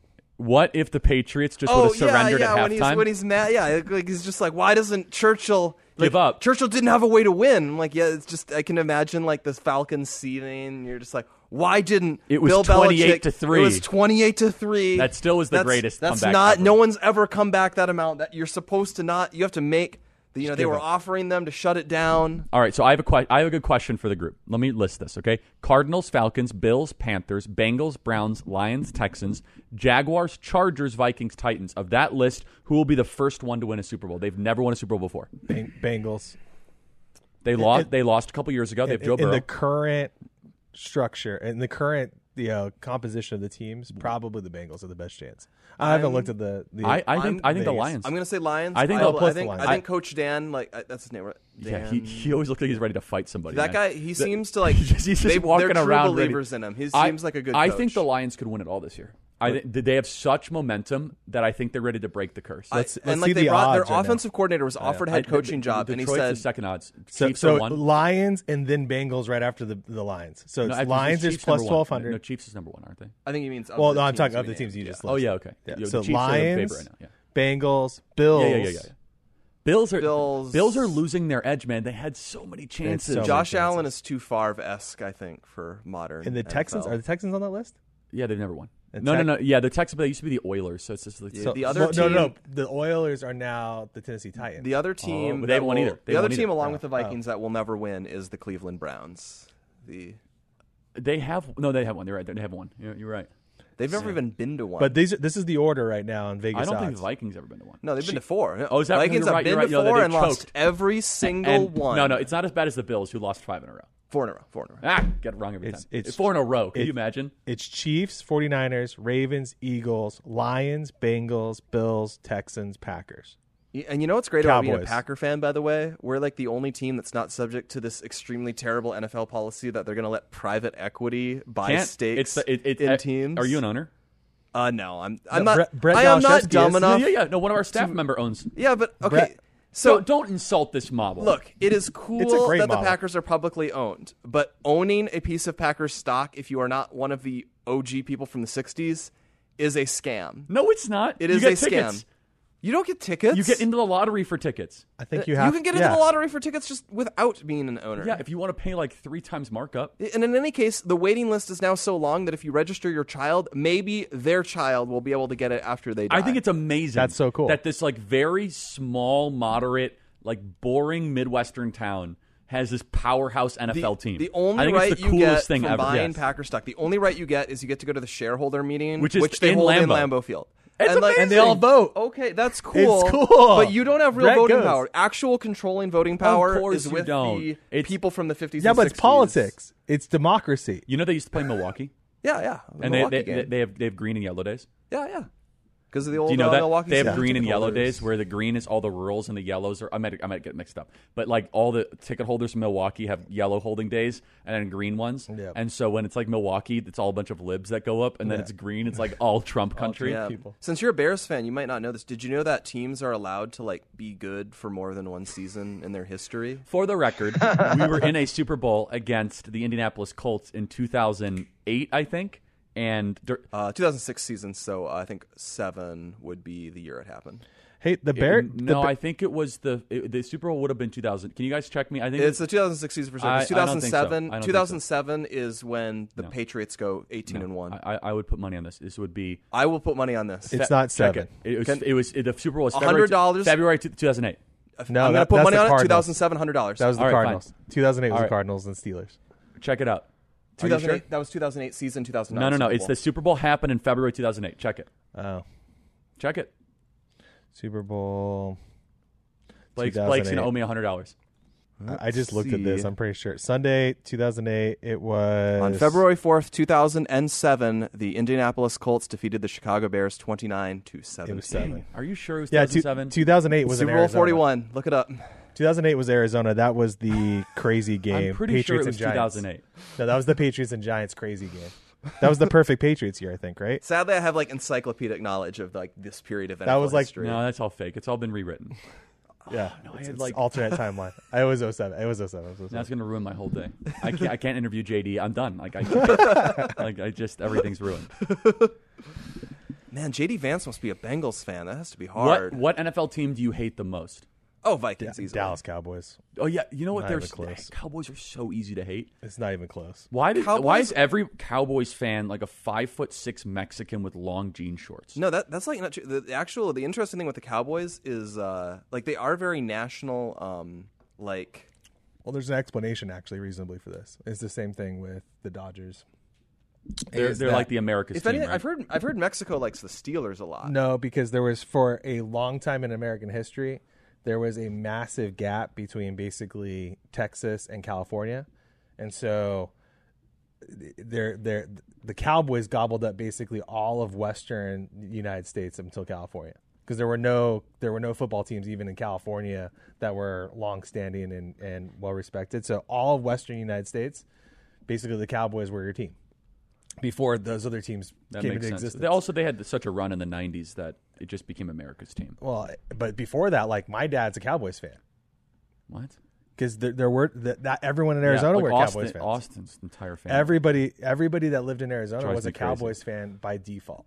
What if the Patriots just would have surrendered at halftime? when he's mad, like he's just like, why doesn't Churchill Give up? Churchill didn't have a way to win. I'm like, yeah, it's just I can imagine like the Falcons seeding. And you're just like, why didn't It was Bill 28 Belichick? to 3. It was 28-3. That still was the greatest That's comeback not. ever. No one's ever come back that amount. That you're supposed to not. You have to make. They give were up. offering them to shut it down. All right, so I have a good question for the group. Let me list this, okay? Cardinals, Falcons, Bills, Panthers, Bengals, Browns, Lions, Texans, Jaguars, Chargers, Vikings, Titans. Of that list, who will be the first one to win a Super Bowl? They've never won a Super Bowl before. Bengals. They lost a couple years ago. They have Joe In Burrow. the current structure and the current composition of the teams, probably the Bengals are the best chance. I haven't looked at the I think the Vegas. Lions. I'm going to say Lions. I think I, they'll plus think, the Lions. I think Coach Dan, that's his name, right? Yeah, Dan. he always looks like he's ready to fight somebody. That man. guy, he seems to like. he's just walking they're true around believers ready. in him. He seems like a good. I coach. think the Lions could win it all this year. They have such momentum that I think they're ready to break the curse. Let's and see like they the brought their odds right now. offensive coordinator was offered head coaching job, and he Detroit's said the second odds. So, Chiefs are so one. Lions and then Bengals right after the Lions. So No, it's I think Lions is Chiefs plus number one. 1200. No, Chiefs is number one, aren't they? I think he means. Well, no, I'm talking of the teams you just listed. Oh yeah, okay. Yeah. The So Chiefs are the favorite Lions, right now. Yeah. Bengals, Bills. Yeah. Bills Bills are losing their edge, man. They had so many chances. so Josh many Allen is too Favre-esque, I think, for modern. And the Texans, NFL. are the Texans on that list? Yeah, they've never won. And No. Yeah, the Texans, but they used to be the Oilers, so it's just like The other team, no. The Oilers are now the Tennessee Titans. the other team, but they haven't won either. They The other haven't team, either. along with the Vikings, that will never win is the Cleveland Browns. they have won. You're right. They have one. You're right. They've never even been to one. But this is the order right now in Vegas I don't think odds. the Vikings ever been to one. no, they've been to four. Oh, is that Vikings you're have right, been you're right. to Yeah, four they and lost choked. every single one. No, it's not as bad as the Bills, who lost 5 in a row. 4 in a row. Get it wrong every time. It's 4 in a row. Can you imagine? It's Chiefs, 49ers, Ravens, Eagles, Lions, Bengals, Bills, Texans, Packers. And you know what's great about being a Cowboys. Packer fan, by the way? We're like the only team that's not subject to this extremely terrible NFL policy that they're going to let private equity buy stakes in teams. Are you an owner? No, I'm not. Brett I am not Dalszewski dumb is. enough. Yeah. No, one of our staff member owns. Yeah, but okay. Brett- So Don't insult this model. look, it is cool It's a great that model. the Packers are publicly owned, but owning a piece of Packers stock, if you are not one of the OG people from the '60s, is a scam. No, it's not. It You is get a tickets. scam. You don't get tickets. You get into the lottery for tickets. I think you have. can get into the lottery for tickets just without being an owner. Yeah, if you want to pay like 3 times markup. And in any case, the waiting list is now so long that if you register your child, maybe their child will be able to get it after they die. I think it's amazing. That's so cool. That this like very small, moderate, like boring Midwestern town has this powerhouse NFL team. The only I think right it's the you coolest get thing from ever. buying Yes. Packer stock, the only right you get is you get to go to the shareholder meeting, Which is they in hold in Lambeau. Lambeau Field. It's And they all vote. Okay, that's cool. It's cool. But you don't have real Brett voting goes. power. Actual controlling voting power course is you with don't. the It's- people from the 50s Yeah, and but it's 60s. politics. It's democracy. You know they used to play in Milwaukee, Yeah. The and Milwaukee they game. have green and yellow days. Yeah. Because of the old Do you know that Milwaukee they have season green and ticket yellow holders. days, where the green is all the rurals and the yellows are. I might get mixed up, but like all the ticket holders from Milwaukee have yellow holding days and then green ones. Yep. And so when it's like Milwaukee, it's all a bunch of libs that go up, and then it's green. It's like all Trump country. Yeah. Since you're a Bears fan, you might not know this. Did you know that teams are allowed to like be good for more than one season in their history? For the record, we were in a Super Bowl against the Indianapolis Colts in 2008, I think. And 2006 season, so I think 7 would be the year it happened. Hey, the Bears. No, I think it was the Super Bowl would have been 2000. Can you guys check me? I think It's the 2006 season for sure. I don't 2007. think so. 2007 is when the Patriots go 18-1. I would put money on this. This would be. I will put money on this. It's not Check 7. It was the Super Bowl was $100. February 2008. No, I'm going to put that's money the on it. Cardinals. 2007, $100. That was the All right, Cardinals. fine. 2008 was All the right. Cardinals and Steelers. Check it out. Are you 2008. sure? That was 2008 season. 2009. No. Super It's Bowl. the Super Bowl happened in February 2008. Check it. Oh, Check it. Super Bowl. Blake's 2008. gonna owe me $100. I just looked at this. see. I'm pretty sure. Sunday, 2008. It was On February 4th, 2007, the Indianapolis Colts defeated the Chicago Bears 29-17. It was 7. Are you sure it was Yeah, 2007? 2008 was in Super Bowl Arizona. 41. Look it up. 2008 was Arizona. That was the crazy game. I'm pretty Patriots sure it was and Giants. 2008. No, that was the Patriots and Giants crazy game. That was the perfect Patriots year, I think, right? Sadly, I have like encyclopedic knowledge of like this period of NFL That was like- history. No, that's all fake. It's all been rewritten. Yeah. no, I it's, had, it's like- alternate timeline. It was 07. It was 07. That's gonna ruin my whole day. I can't interview JD. I'm done. Like I just everything's ruined. Man, JD Vance must be a Bengals fan. That has to be hard. What NFL team do you hate the most? Oh, Vikings. easily. Dallas Cowboys. Oh yeah, you know what? Not They're even close. Cowboys are so easy to hate. It's not even close. Why Cowboys- is every Cowboys fan like a 5'6" Mexican with long jean shorts? No, that's like not true. The interesting thing with the Cowboys is like they are very national. Like Well, there's an explanation actually reasonably for this. It's the same thing with the Dodgers. They're like the America's if team. anything, Right? I've heard Mexico likes the Steelers a lot. No, because there was for a long time in American history, there was a massive gap between basically Texas and California, and so the Cowboys gobbled up basically all of Western United States until California, because there were no football teams even in California that were long standing and well respected. So all of Western United States, basically the Cowboys were your team before those other teams That came makes into sense. existence. They had such a run in the '90s that it just became America's team. Well, but before that, like my dad's a Cowboys fan What? because there were that everyone in Arizona like were Cowboys fans. Austin's entire family. Everybody that lived in Arizona Drives was a me crazy. Cowboys fan by default.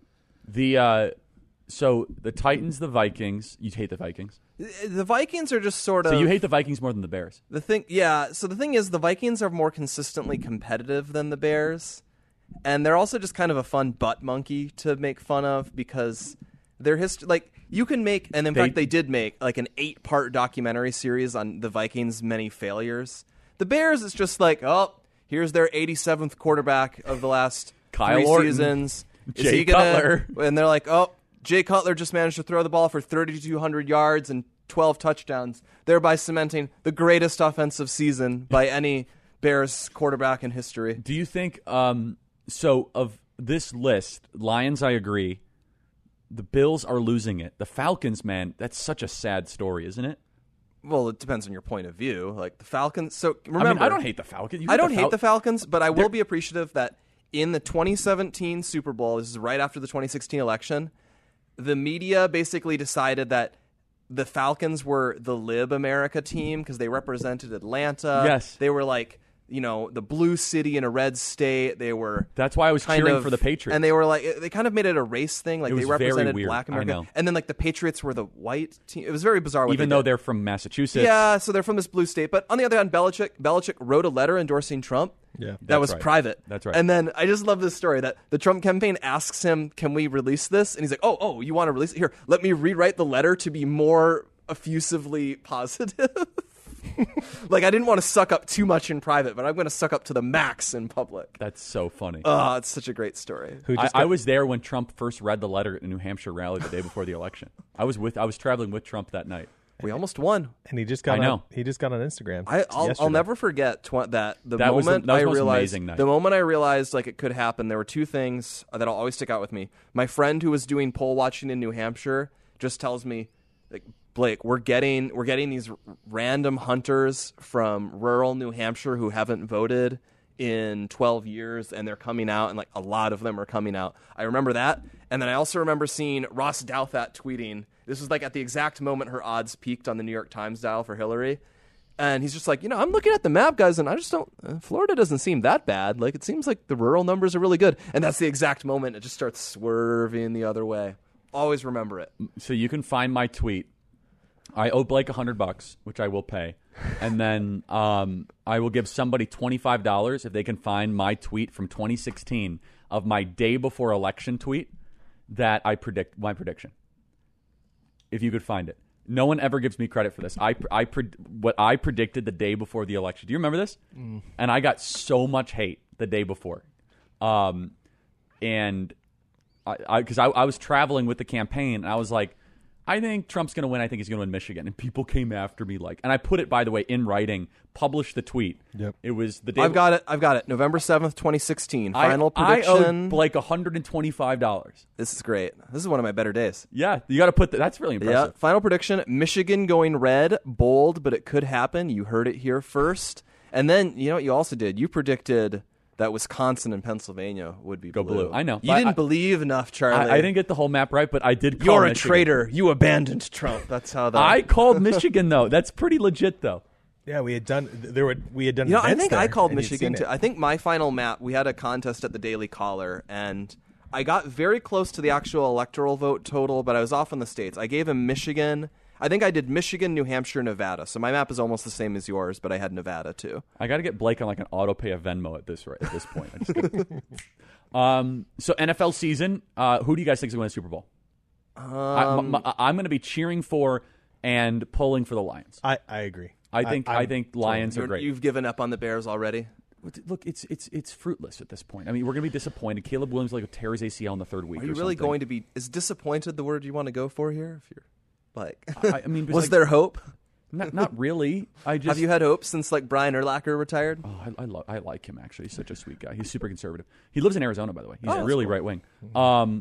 So the Titans, the Vikings. You hate the Vikings. The Vikings are just sort of. So you hate the Vikings more than the Bears. the thing. Yeah. So the thing is, the Vikings are more consistently competitive than the Bears, and they're also just kind of a fun butt monkey to make fun of because their history. Like you can make, and in fact, they did make like an 8-part documentary series on the Vikings' many failures. The Bears, it's just like, oh, here's their 87th quarterback of the last Kyle 3 Orton. seasons. Is Jay he gonna, Cutler. And they're like, oh, Jay Cutler just managed to throw the ball for 3,200 yards and 12 touchdowns, thereby cementing the greatest offensive season by any Bears quarterback in history. Do you think? So of this list, Lions, I agree. The Bills are losing it. The Falcons, man, that's such a sad story, isn't it? Well, it depends on your point of view. Like the Falcons. So remember, I don't hate the Falcons. I don't hate the Falcons, but I will be appreciative that in the 2017 Super Bowl, this is right after the 2016 election, the media basically decided that the Falcons were the Lib America team because they represented Atlanta. Yes. They were like, you know, the blue city in a red state. They were. That's why I was kind cheering of- for the Patriots. And they were like, they kind of made it a race thing. Like It they was very represented weird. Black I America. know. And then like the Patriots were the white team. It was very bizarre. What Even they though did. they're from Massachusetts. Yeah, so they're from this blue state. But on the other hand, Belichick wrote a letter endorsing Trump. Yeah, that that's was right. private. That's right. And then I just love this story that the Trump campaign asks him, "Can we release this?" And he's like, "Oh, you want to release it? Here, let me rewrite the letter to be more effusively positive." Like I didn't want to suck up too much in private, but I'm going to suck up to the max in public. That's so funny. Oh, it's such a great story. I was there when Trump first read the letter at the New Hampshire rally the day before the election. I was traveling with Trump that night. We almost won. And he just got on Instagram. I'll never forget that moment I realized like it could happen. There were two things that'll always stick out with me. My friend who was doing poll watching in New Hampshire just tells me, like, Blake, we're getting these random hunters from rural New Hampshire who haven't voted in 12 years, and they're coming out, and like a lot of them are coming out. I remember that, and then I also remember seeing Ross Douthat tweeting. This was like at the exact moment her odds peaked on the New York Times dial for Hillary, and he's just like, I'm looking at the map, guys, and I just don't. Florida doesn't seem that bad. Like, it seems like the rural numbers are really good, and that's the exact moment it just starts swerving the other way. Always remember it. So you can find my tweet. I owe Blake $100, which I will pay, and then I will give somebody $25 if they can find my tweet from 2016 of my day before election tweet that I predict my prediction. If you could find it, no one ever gives me credit for this. What I predicted the day before the election. Do you remember this? And I got so much hate the day before, and because I was traveling with the campaign, and I was like, I think Trump's going to win. I think he's going to win Michigan. And people came after me and I put it, by the way, in writing, published the tweet. Yep. It was the day. I've got it. November 7th, 2016. Final prediction. I owed Blake $125. This is great. This is one of my better days. Yeah, you got to put that's really impressive. Yeah. Final prediction, Michigan going red, bold, but it could happen. You heard it here first. And then, you know what you also did? You predicted that Wisconsin and Pennsylvania would be blue. I know. You didn't believe enough, Charlie. I didn't get the whole map right, but I did call You're Michigan. A traitor. You abandoned Trump. That's how that... I called Michigan, though. That's pretty legit, though. Yeah, we had done events I think there, I called Michigan, too. I think my final map, we had a contest at the Daily Caller, and I got very close to the actual electoral vote total, but I was off in the states. I gave him Michigan... I think I did Michigan, New Hampshire, Nevada. So my map is almost the same as yours, but I had Nevada too. I got to get Blake on like an auto pay of Venmo at this point. So NFL season, who do you guys think is going to win the Super Bowl? I'm going to be cheering for and pulling for the Lions. I agree. I think Lions are great. You've given up on the Bears already? Look, it's fruitless at this point. I mean, we're going to be disappointed. Caleb Williams tear his ACL in the third week. Are you really going to be? Is disappointed the word you want to go for here? If you're I mean, was there hope? Not really. Have you had hope since Brian Urlacher retired? Oh, I like him actually. He's such a sweet guy. He's super conservative. He lives in Arizona, by the way. He's really cool. right wing. I'm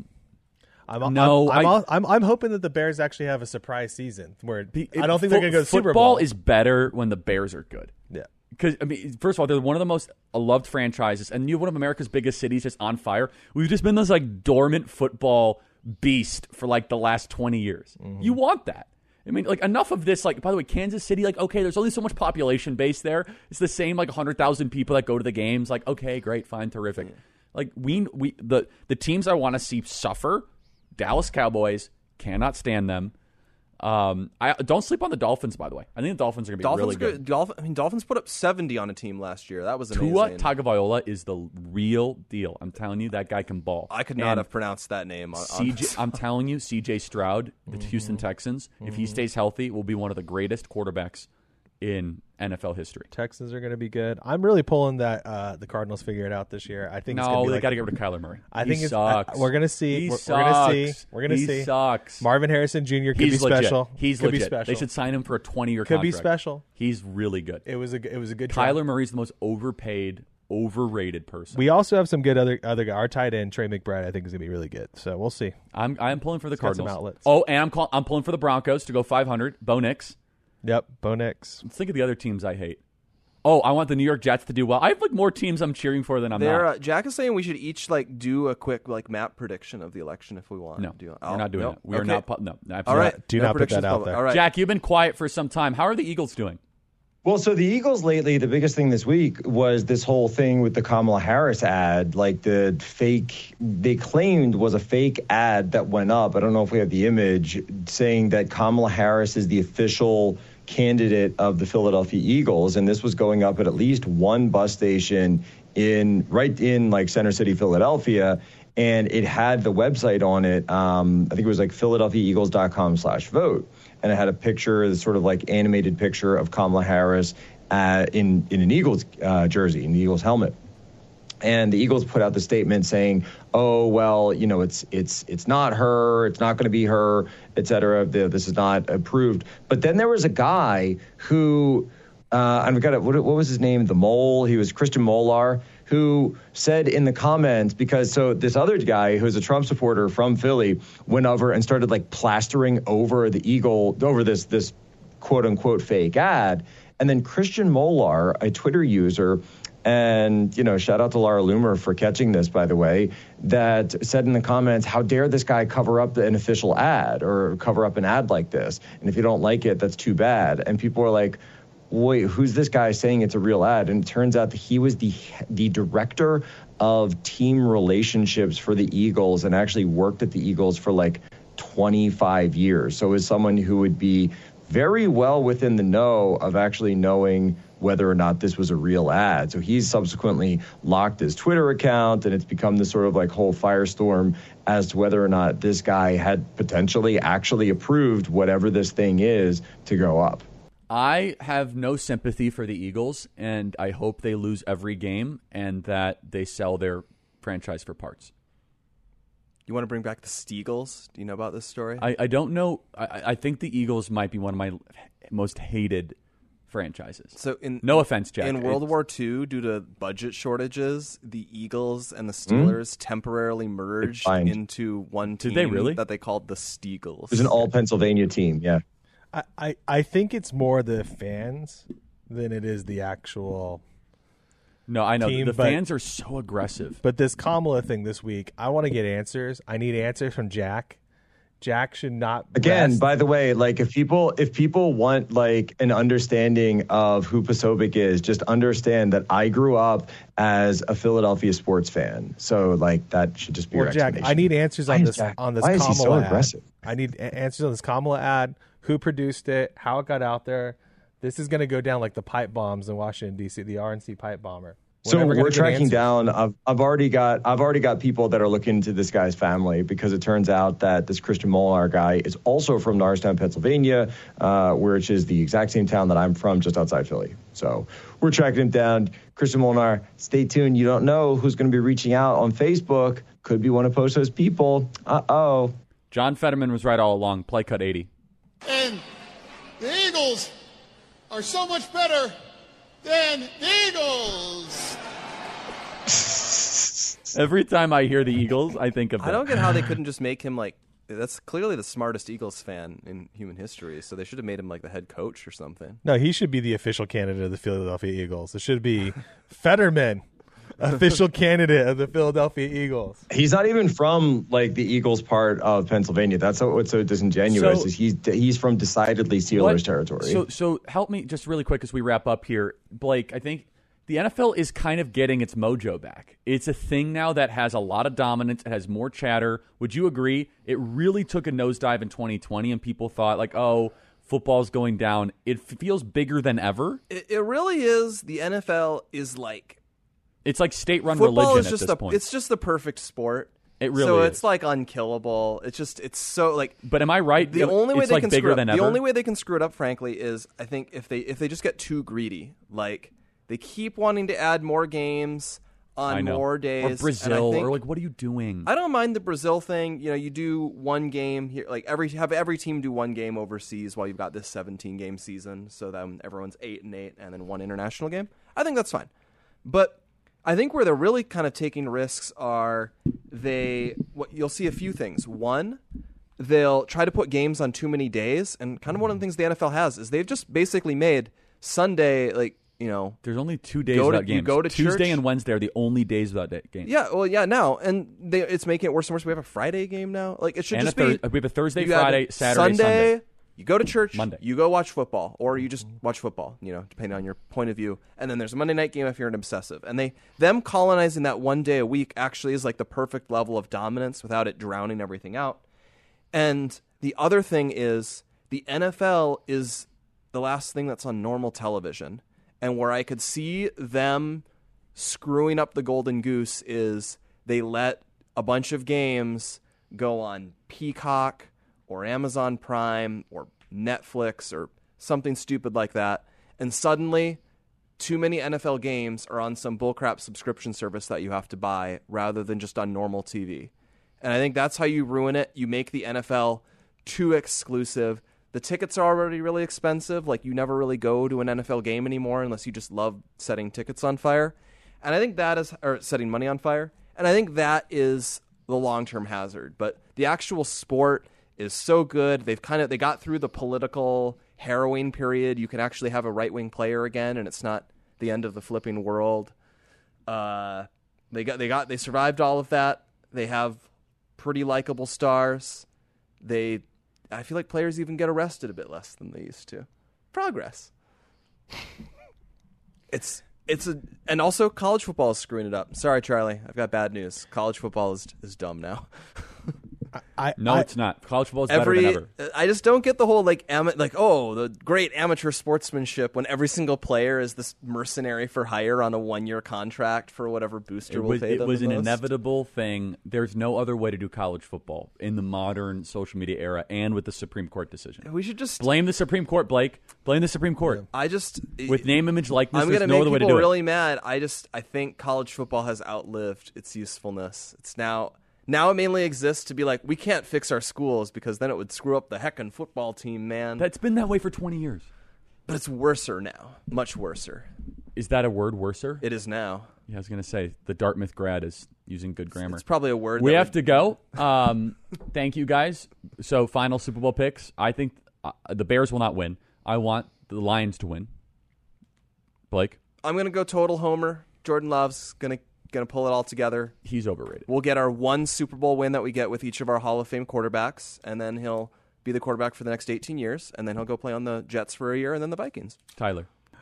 hoping that the Bears actually have a surprise season where I don't think they're going to go to the Super Bowl. Football is better when the Bears are good. Yeah. Because, I mean, first of all, they're one of the most loved franchises, and you have one of America's biggest cities just on fire. We've just been this dormant football beast for the last 20 years. Mm-hmm. You want that. I mean, enough of this. By the way, Kansas City, okay, there's only so much population base there. It's the same 100,000 people that go to the games. Okay, great, fine, terrific. The teams I want to see suffer, Dallas Cowboys, cannot stand them. I don't sleep on the Dolphins, by the way. I think the Dolphins are going to be really good. Dolphins put up 70 on a team last year. That was amazing. Tua Tagovailoa is the real deal. I'm telling you, that guy can ball. I could not have pronounced that name. I'm telling you, CJ Stroud, the Houston Texans, if he stays healthy, will be one of the greatest quarterbacks in NFL history. Texans are going to be good. I'm really pulling that the Cardinals figure it out this year. I think they got to get rid of Kyler Murray. He sucks. We're going to see. We're going to see. He sucks. Marvin Harrison Jr. could be special. He's legit. Be special. They should sign him for a 20-year contract. Could be special. He's really good. It was a good. Kyler Murray's the most overrated person. We also have some good other guy. Our tight end Trey McBride, I think, is going to be really good. So we'll see. I'm pulling for the Cardinals. Some outlets. Oh, and I'm pulling for the Broncos to go 500. Bo Nix. Yep, Bo Nix. Let's think of the other teams I hate. Oh, I want the New York Jets to do well. I have more teams I'm cheering for than I'm not. Jack is saying we should each do a quick map prediction of the election if we want. No, we're not doing that. We are not. No, absolutely. All right, do not put that out there. All right. Jack, you've been quiet for some time. How are the Eagles doing? Well, so the Eagles lately, the biggest thing this week was this whole thing with the Kamala Harris ad, the fake, they claimed was a fake ad that went up. I don't know if we have the image saying that Kamala Harris is the official candidate of the Philadelphia Eagles. And this was going up at least one bus station right in Center City, Philadelphia. And it had the website on it. I think it was PhiladelphiaEagles.com/vote. And it had a picture, this sort of animated picture of Kamala Harris in an Eagles jersey, in the Eagles helmet. And the Eagles put out the statement saying, "Oh well, it's not her. It's not going to be her, et cetera. This is not approved." But then there was a guy who, and we got it. What was his name? The Mole. He was Christian Molar, who said in the comments, because this other guy who's a Trump supporter from Philly went over and started like plastering over this quote unquote fake ad, and then Christian Molar, a Twitter user. And, shout out to Laura Loomer for catching this, by the way, that said in the comments, how dare this guy cover up an official ad or cover up an ad like this? And if you don't like it, that's too bad. And people are like, wait, who's this guy saying it's a real ad? And it turns out that he was the director of team relationships for the Eagles and actually worked at the Eagles for like 25 years. So is someone who would be very well within the know of actually knowing whether or not this was a real ad. So he's subsequently locked his Twitter account, and it's become this sort of like whole firestorm as to whether or not this guy had potentially actually approved whatever this thing is to go up. I have no sympathy for the Eagles, and I hope they lose every game and that they sell their franchise for parts. You want to bring back the Steagles? Do you know about this story? I don't know. I think the Eagles might be one of my most hated franchises. So no offense, Jack. In World War II, due to budget shortages, the Eagles and the Steelers temporarily merged into one team. Did they really? That they called the Steagles. It was an all Pennsylvania team, yeah. I think it's more the fans than it is the actual No, I know. team, the fans are so aggressive. But this Kamala thing this week, I want to get answers. I need answers from Jack. Jack should not Again, by the way, like if people want like an understanding of who Posobiec is, just understand that I grew up as a Philadelphia sports fan. So like that should just be your Jack, explanation. I need answers on this Why Kamala is he so ad. aggressive? I need answers on this Kamala ad. Who produced it? How it got out there? This is going to go down like the pipe bombs in Washington D.C. The RNC pipe bomber. So we're tracking down. I've already got people that are looking into this guy's family, because it turns out that this Christian Molar guy is also from Norristown, Pennsylvania, which is the exact same town that I'm from, just outside Philly. So we're tracking him down. Christian Molar, stay tuned. You don't know who's going to be reaching out on Facebook. Could be one of Poso's people. Uh-oh. John Fetterman was right all along. Play cut 80. And the Eagles are so much better than the Eagles. Every time I hear the Eagles, I think of that. I don't get how they couldn't just make him like, that's clearly the smartest Eagles fan in human history, so they should have made him like the head coach or something. No, he should be the official candidate of the Philadelphia Eagles. It should be Fetterman, official candidate of the Philadelphia Eagles. He's not even from like the Eagles part of Pennsylvania. That's what's so disingenuous. Is he's from decidedly Steelers territory. So help me just really quick as we wrap up here, Blake. I think the NFL is kind of getting its mojo back. It's a thing now that has a lot of dominance. It has more chatter. Would you agree? It really took a nosedive in 2020, and people thought like, oh, football's going down. It feels bigger than ever. It really is. The NFL is like, it's like state-run football religion is just at this point. It's just the perfect sport. It really so is. it's like unkillable. It's so like. But am I right? The only way it's they like can bigger screw than up, ever. the only way they can screw it up, frankly, is I think if they just get too greedy, like they keep wanting to add more games on more days, or Brazil, or like, what are you doing? I don't mind the Brazil thing. You know, you do one game here, like have every team do one game overseas while you've got this 17-game season, so then everyone's 8-8, and then one international game. I think that's fine, but I think where they're really kind of taking risks are you'll see a few things. One, they'll try to put games on too many days, and kind of one of the things the NFL has is they've just basically made Sunday there's only 2 days without games. You go to Tuesday church, and Wednesday are the only days without games. Yeah, well, yeah, now and it's making it worse and worse. We have a Friday game now. Like it should just be. We have a Thursday, Friday, Saturday, Sunday. You go to church, Monday. You go watch football, or you just watch football, depending on your point of view. And then there's a Monday night game if you're an obsessive. And them colonizing that one day a week actually is like the perfect level of dominance without it drowning everything out. And the other thing is the NFL is the last thing that's on normal television. And where I could see them screwing up the golden goose is they let a bunch of games go on Peacock or Amazon Prime or Netflix or something stupid like that. And suddenly too many NFL games are on some bullcrap subscription service that you have to buy rather than just on normal TV. And I think that's how you ruin it. You make the NFL too exclusive. The tickets are already really expensive. Like, you never really go to an NFL game anymore unless you just love setting tickets on fire. And I think that is, or setting money on fire. And I think that is the long-term hazard. But the actual sport is so good. They got through the political harrowing period. You can actually have a right-wing player again, and it's not the end of the flipping world. They survived all of that. They have pretty likable stars. I feel like players even get arrested a bit less than they used to. Progress. And also college football is screwing it up. Sorry, Charlie, I've got bad news. College football is dumb now. It's not. College football is better than ever. I just don't get the whole the great amateur sportsmanship when every single player is this mercenary for hire on a 1-year contract for whatever booster will pay them. It was the an most. Inevitable thing. There's no other way to do college football in the modern social media era and with the Supreme Court decision. We should just blame the Supreme Court, Blake. Blame the Supreme Court. With name, image, likeness, I'm there's no other way to do it. make people really mad. I think college football has outlived its usefulness. It's now it mainly exists to be like, we can't fix our schools because then it would screw up the heckin' football team, man. That's been that way for 20 years. But it's worser now. Much worser. Is that a word, worser? It is now. Yeah, I was going to say, the Dartmouth grad is using good grammar. It's probably a word. We have to go. Thank you, guys. So, final Super Bowl picks. I think the Bears will not win. I want the Lions to win. Blake? I'm going to go total homer. Jordan Love's going to pull it all together. He's overrated. We'll get our one Super Bowl win that we get with each of our Hall of Fame quarterbacks, and then he'll be the quarterback for the next 18 years, and then he'll go play on the Jets for a year, and then the Vikings. Tyler?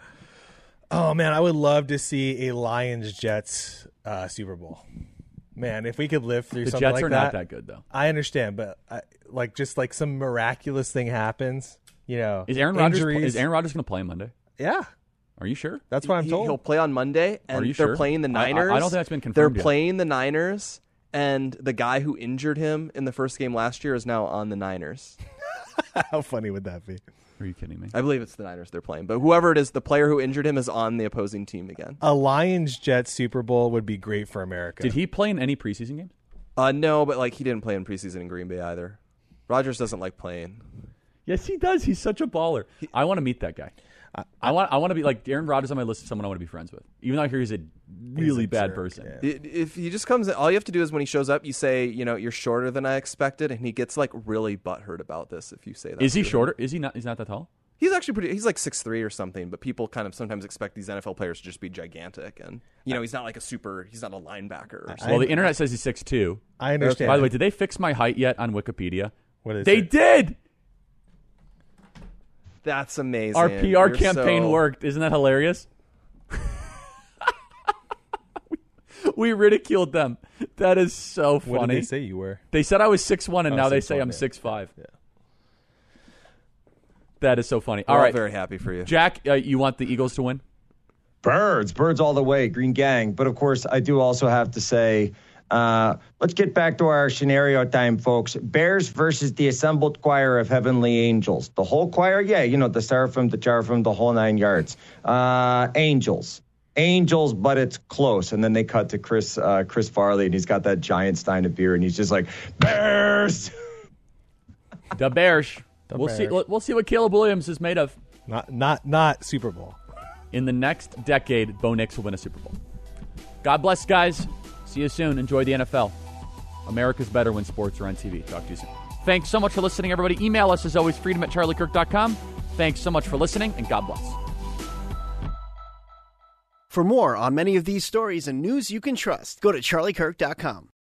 Oh, man, I would love to see a Lions-Jets Super Bowl. Man, if we could live through something like that. The Jets are not that good, though. I understand, but just some miraculous thing happens, Is Aaron Rodgers going to play on Monday? Yeah. Are you sure? That's what I'm told. He'll play on Monday, and they're playing the Niners. I don't think that's been confirmed They're yet. playing the Niners, and the guy who injured him in the first game last year is now on the Niners. How funny would that be? Are you kidding me? I believe it's the Niners they're playing, but whoever it is, the player who injured him is on the opposing team again. A Lions-Jets Super Bowl would be great for America. Did he play in any preseason games? No, but he didn't play in preseason in Green Bay either. Rodgers doesn't like playing. Yes, he does. He's such a baller. I want to meet that guy. I want to be like Aaron Rodgers on my list of someone I want to be friends with, even though I hear he's a really bad person. Yeah. If he just comes in, all you have to do is when he shows up, you say, you're shorter than I expected, and he gets really butthurt about this if you say that. Is he shorter? Is he not? He's not that tall? He's actually pretty. He's like 6'3" or something, but people kind of sometimes expect these NFL players to just be gigantic, and he's not like he's not a linebacker. Or something. Well, the internet says he's 6'2". I understand. By the way, did they fix my height yet on Wikipedia? What is they it? did. That's amazing. Our PR campaign worked. Isn't that hilarious? We ridiculed them. That is so funny. What did they say you were? They said I was 6'1", and now they say I'm 6'5". Yeah. That is so funny. We're all right. Very happy for you. Jack, you want the Eagles to win? Birds all the way, Green Gang. But of course, I do also have to say, let's get back to our scenario time, folks. Bears versus the assembled choir of heavenly angels. The whole choir, the seraphim, the cherubim, the whole 9 yards. Angels, but it's close. And then they cut to Chris Farley, and he's got that giant stein of beer, and he's just like, Bears! The Bears. We'll see what Caleb Williams is made of. Not Super Bowl. In the next decade, Bo Nix will win a Super Bowl. God bless, guys. See you soon. Enjoy the NFL. America's better when sports are on TV. Talk to you soon. Thanks so much for listening, everybody. Email us, as always, freedom@charliekirk.com. Thanks so much for listening, and God bless. For more on many of these stories and news you can trust, go to charliekirk.com.